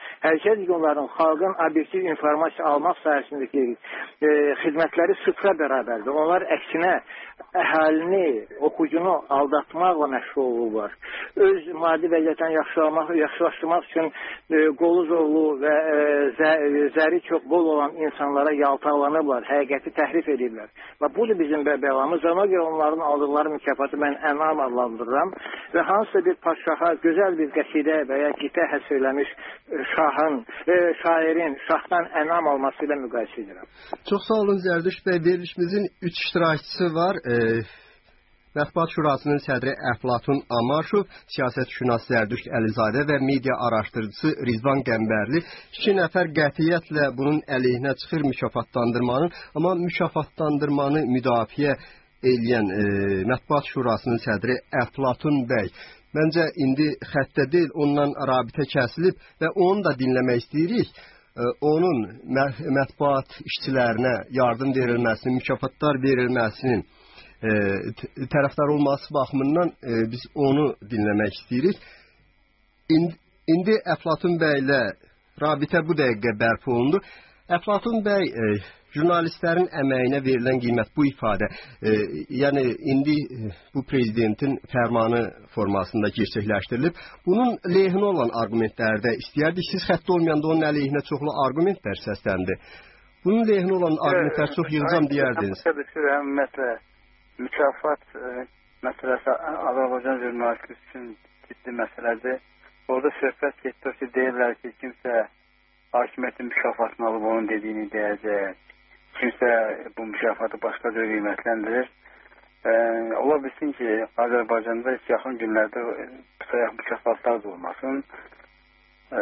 Həqiqət onların xalqın obyektiv informasiya almaq sahəsindəki e, xidmətləri sıfıra bərabərdir. Onlar əksinə əhalini, oxucunu aldatmaqla məşğul olurlar. Öz maddi vəziyyətdən yaxşılamaq, yaxşılaşdırmaq üçün e, qolu zorlu və e, zə, zəri çox bol olan insanlara yaltaqlanıblar, həqiqəti təhrif edirlər. Və bu da bizim bəlamız. Ona görə onların aldıqları mükafatı mən ənam adlandırıram və hansısa bir padşaha gözəl bir qəsidə və ya qitə həsr eləmiş şahın, e, şairin şahdan ənam alması ilə müqayisə edirəm. Çox sağ olun Zərdüşt bəy. Verilişimizin üç iştirakçısı var. E, Mətbuat Şurasının sədri Əflatun Amarşov, siyasətşünas Zərdüşt Əlizadə və media araşdırıcısı Rizvan Qəmbərli iki nəfər qətiyyətlə bunun əleyhinə çıxır mükafatlandırmanın, amma mükafatlandırmanı müdafiə eləyən e, Mətbuat Şurasının sədri Əflatun bəy məncə indi xəttə deyil, onunla rabitə kəsilib və onu da dinləmək istəyirik. E, onun mətbuat işçilərinə yardım verilməsinin, mükafatlar verilməsinin E, tərəfdar olması baxımından e, biz onu dinləmək istəyirik. İndi, indi Əflatun bəy ilə rabitə bu dəqiqə bərpa olundu. Əflatun bəy, e, jurnalistlərin əməyinə verilən qiymət bu ifadə, e, yəni indi e, bu prezidentin fərmanı formasında gerçəkləşdirilib. Bunun leyhinə olan arqumentləri də istəyərdik. Siz xəttə olmayanda onun əleyhinə çoxlu arqumentlər səsləndi. Bunun leyhinə olan arqumentlər çox yığcam deyərdiniz. Ümumiyyətlə mükafat e, məsələsi Azərbaycan jurnalistləri üçün ciddi məsələdir. Orada söhbət getdi ki, deyirlər ki, kimsə hakimiyyətin mükafatını alıb onun dediyini deyəcək. Kimsə bu mükafatı başqa cür qiymətləndirir. E, ola bilsin ki, Azərbaycanda yaxın günlərdə sayaq mükafatlar da olmasın. E,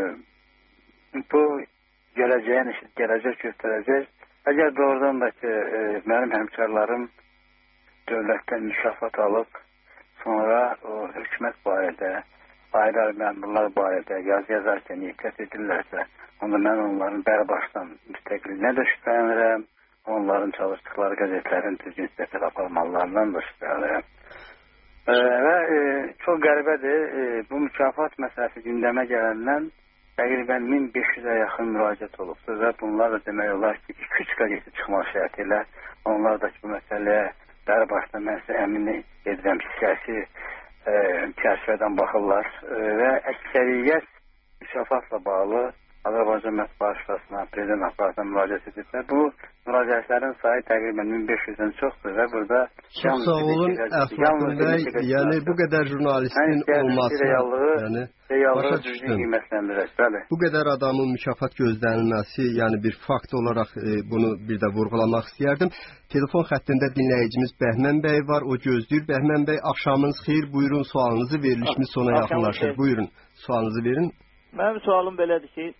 bu gələcəyin işi, gələcək göstərəcək. Əgər doğrudan da ki, e, mənim həmkarlarım dövlətdən mükafat alıb, sonra o hökumət barədə, ayrı məmurlar barədə yazı yazarkən iqət edirlərsə, onda mən onların bərbaşdan müstəqiliyinə də şübhələnirəm, onların çalışdıqları qəzetlərin düzgün sifətə aparmalarından da şübhələnirəm. E, və e, çox qəribədir, e, bu mükafat məsələsi gündəmə gələndən təqribən min beş yüzə yaxın müraciət olubdur və bunlar da demək olar ki, iki üç qəzeti çıxmaq şərti ilə onlar da ki, bu məsələyə Dərə başına mən sizə əmin edirəm ki, siyasi e, çərçivədən baxırlar e, və əksəriyyət mükafatla bağlı Azərbaycan Mətbuat Şurasına, Prezident aparatına müraciət edirlər. Bu müraciətlərin sayı təqribən min beş yüzdən çoxdur və burada çox sağ olun Əflatun bəy, yəni bu qədər jurnalistin olması, yəni başa düşdüm. Bu qədər adamın mükafat gözlənilməsi, yəni bir fakt olaraq e, bunu bir də vurğulamaq istəyərdim. Telefon xəttində dinləyicimiz Bəhmən bəy var, o gözləyir. Bəhmən bəy, axşamınız xeyir, buyurun sualınızı, verilişimiz sona yaxınlaşır. Buyurun, sualınızı verin. Mənim sualım belədir ki,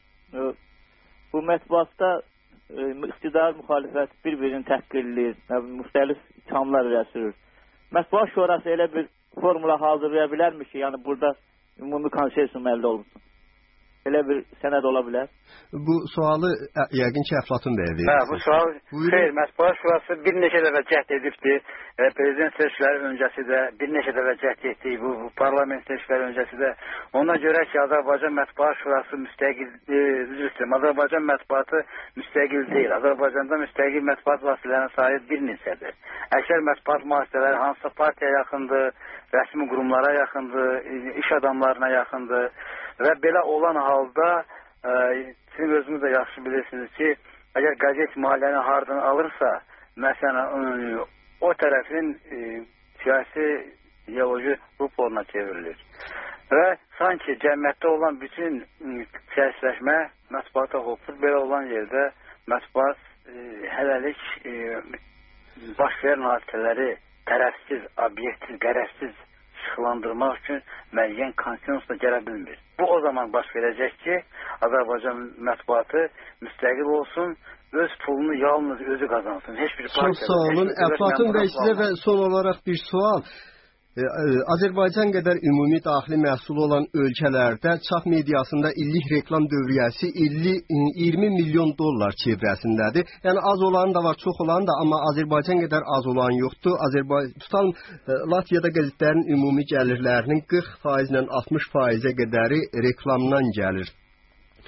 bu mətbuatda iqtidar müxalifət bir-birini təhqirləyir, müxtəlif ithamlar irəli. Mətbuat Şurası elə bir formula hazırlaya bilərmi ki, yəni burada ümumi konsensum əldə olunsun? Elə bir sənəd ola bilər? Bu sualı yəqin ki, Əflatun bəyə verir. Hə, bu sual, xeyr, Mətbuat Şurası bir neçə dəfə cəhd edibdir. E, prezident seçkiləri öncəsi də bir neçə dəfə cəhd etdik. Bu, bu parlament seçkiləri öncəsi də. Ona görə ki, Azərbaycan Mətbuat Şurası müstəqil, e, üzrüstüm, Azərbaycan mətbuatı müstəqil deyil. Azərbaycanda müstəqil mətbuat vasitələrinin sayı bir neçədir. Əksər mətbuat vasitələri hansısa partiyaya yaxındır, rəsmi qurumlara yaxındır, iş adamlarına yaxındır. Və belə olan halda e, siz özünüz də yaxşı bilirsiniz ki, əgər qəzet maliyyəni hardan alırsa, məsələn, e, o tərəfin e, siyasi ideoloji ruporuna çevrilir. Və sanki cəmiyyətdə olan bütün e, siyasiləşmə mətbuata hopur. Belə olan yerdə mətbuat e, hələlik e, baş verən hadisələri tərəfsiz, obyektiv, qərəzsiz işıqlandırmaq üçün müəyyən konsensusla gələ bilmir. Bu o zaman baş verəcək ki, Azərbaycan mətbuatı müstəqil olsun, öz pulunu yalnız özü qazansın. Heç bir partiya. Çox sağ olun. Əflatun bəy, sizə və son olaraq bir sual. Azərbaycan qədər ümumi daxili məhsulu olan ölkələrdə çap mediasında illik reklam dövriyyəsi iyirmi milyon dollar çevrəsindədir. Yəni az olan da var, çox olan da, amma Azərbaycan qədər az olan yoxdur. Azərbaycan tutalım Latviyada qəzetlərin ümumi gəlirlərinin qırx faizlə altmış faizə qədəri reklamdan gəlir.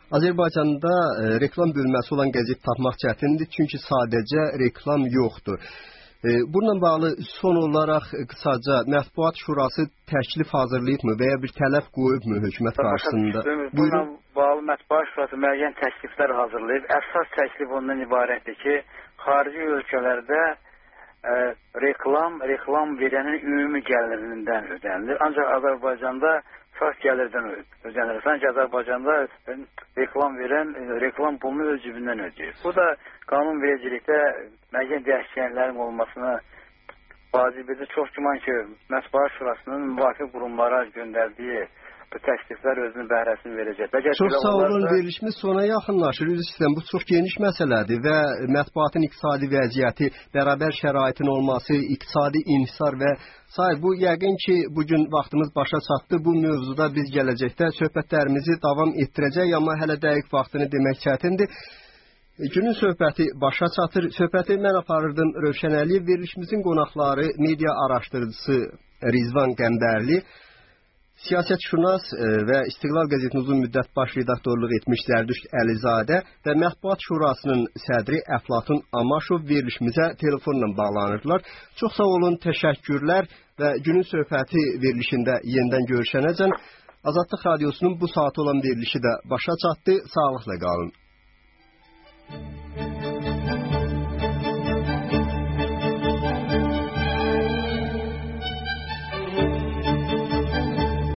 Azərbaycanda e, reklam bölməsi olan qəzet tapmaq çətindir, çünki sadəcə reklam yoxdur. E, bununla bağlı son olaraq qısaca Mətbuat Şurası təklif hazırlayıbmı və ya bir tələb qoyubmu hökumət qarşısında? Bununla bağlı Mətbuat Şurası müəyyən təkliflər hazırlayıb. Əsas təklif ondan ibarətdir ki, xarici ölkələrdə ə, reklam, reklam verənin ümumi gəlirindən ödənilir. Ancaq Azərbaycanda saf gəlirdən ödənilir. Sanki Azərbaycanda reklam verən reklam pulunu öz cibindən ödəyir. Bu da qanunvericilikdə müəyyən dəyişikliklərin olmasına vacib edir. Çox güman ki, Mətbuat Şurasının müvafiq qurumlara göndərdiyi bu təkliflər özünün bəhrəsini verəcək. Çox sağ olun, verilişimiz sona yaxınlaşır. Üzr istəyirəm, bu çox geniş məsələdir və mətbuatın iqtisadi vəziyyəti, bərabər şəraitin olması, iqtisadi inhisar və sair. Bu yəqin ki, bugün vaxtımız başa çatdı. Bu mövzuda biz gələcəkdə söhbətlərimizi davam etdirəcək, amma hələ dəqiq vaxtını demək çətindir. Günün söhbəti başa çatır. Söhbəti mən aparırdım Rövşən Əliyev. Verilişimizin qonaqları media araşdırıcısı Rizvan Qəmbərli, siyasətşünas və İstiqlal qəzetinin uzun müddət baş redaktorluq etmiş Zərdüşt Əlizadə və Mətbuat Şurasının sədri Əflatun Amaşov verilişimizə telefonla bağlanırdılar. Çox sağ olun, təşəkkürlər və günün söhbəti verilişində yenidən görüşənəcən Azadlıq Radiosunun bu saat olan verilişi də başa çatdı. Sağlıqla qalın.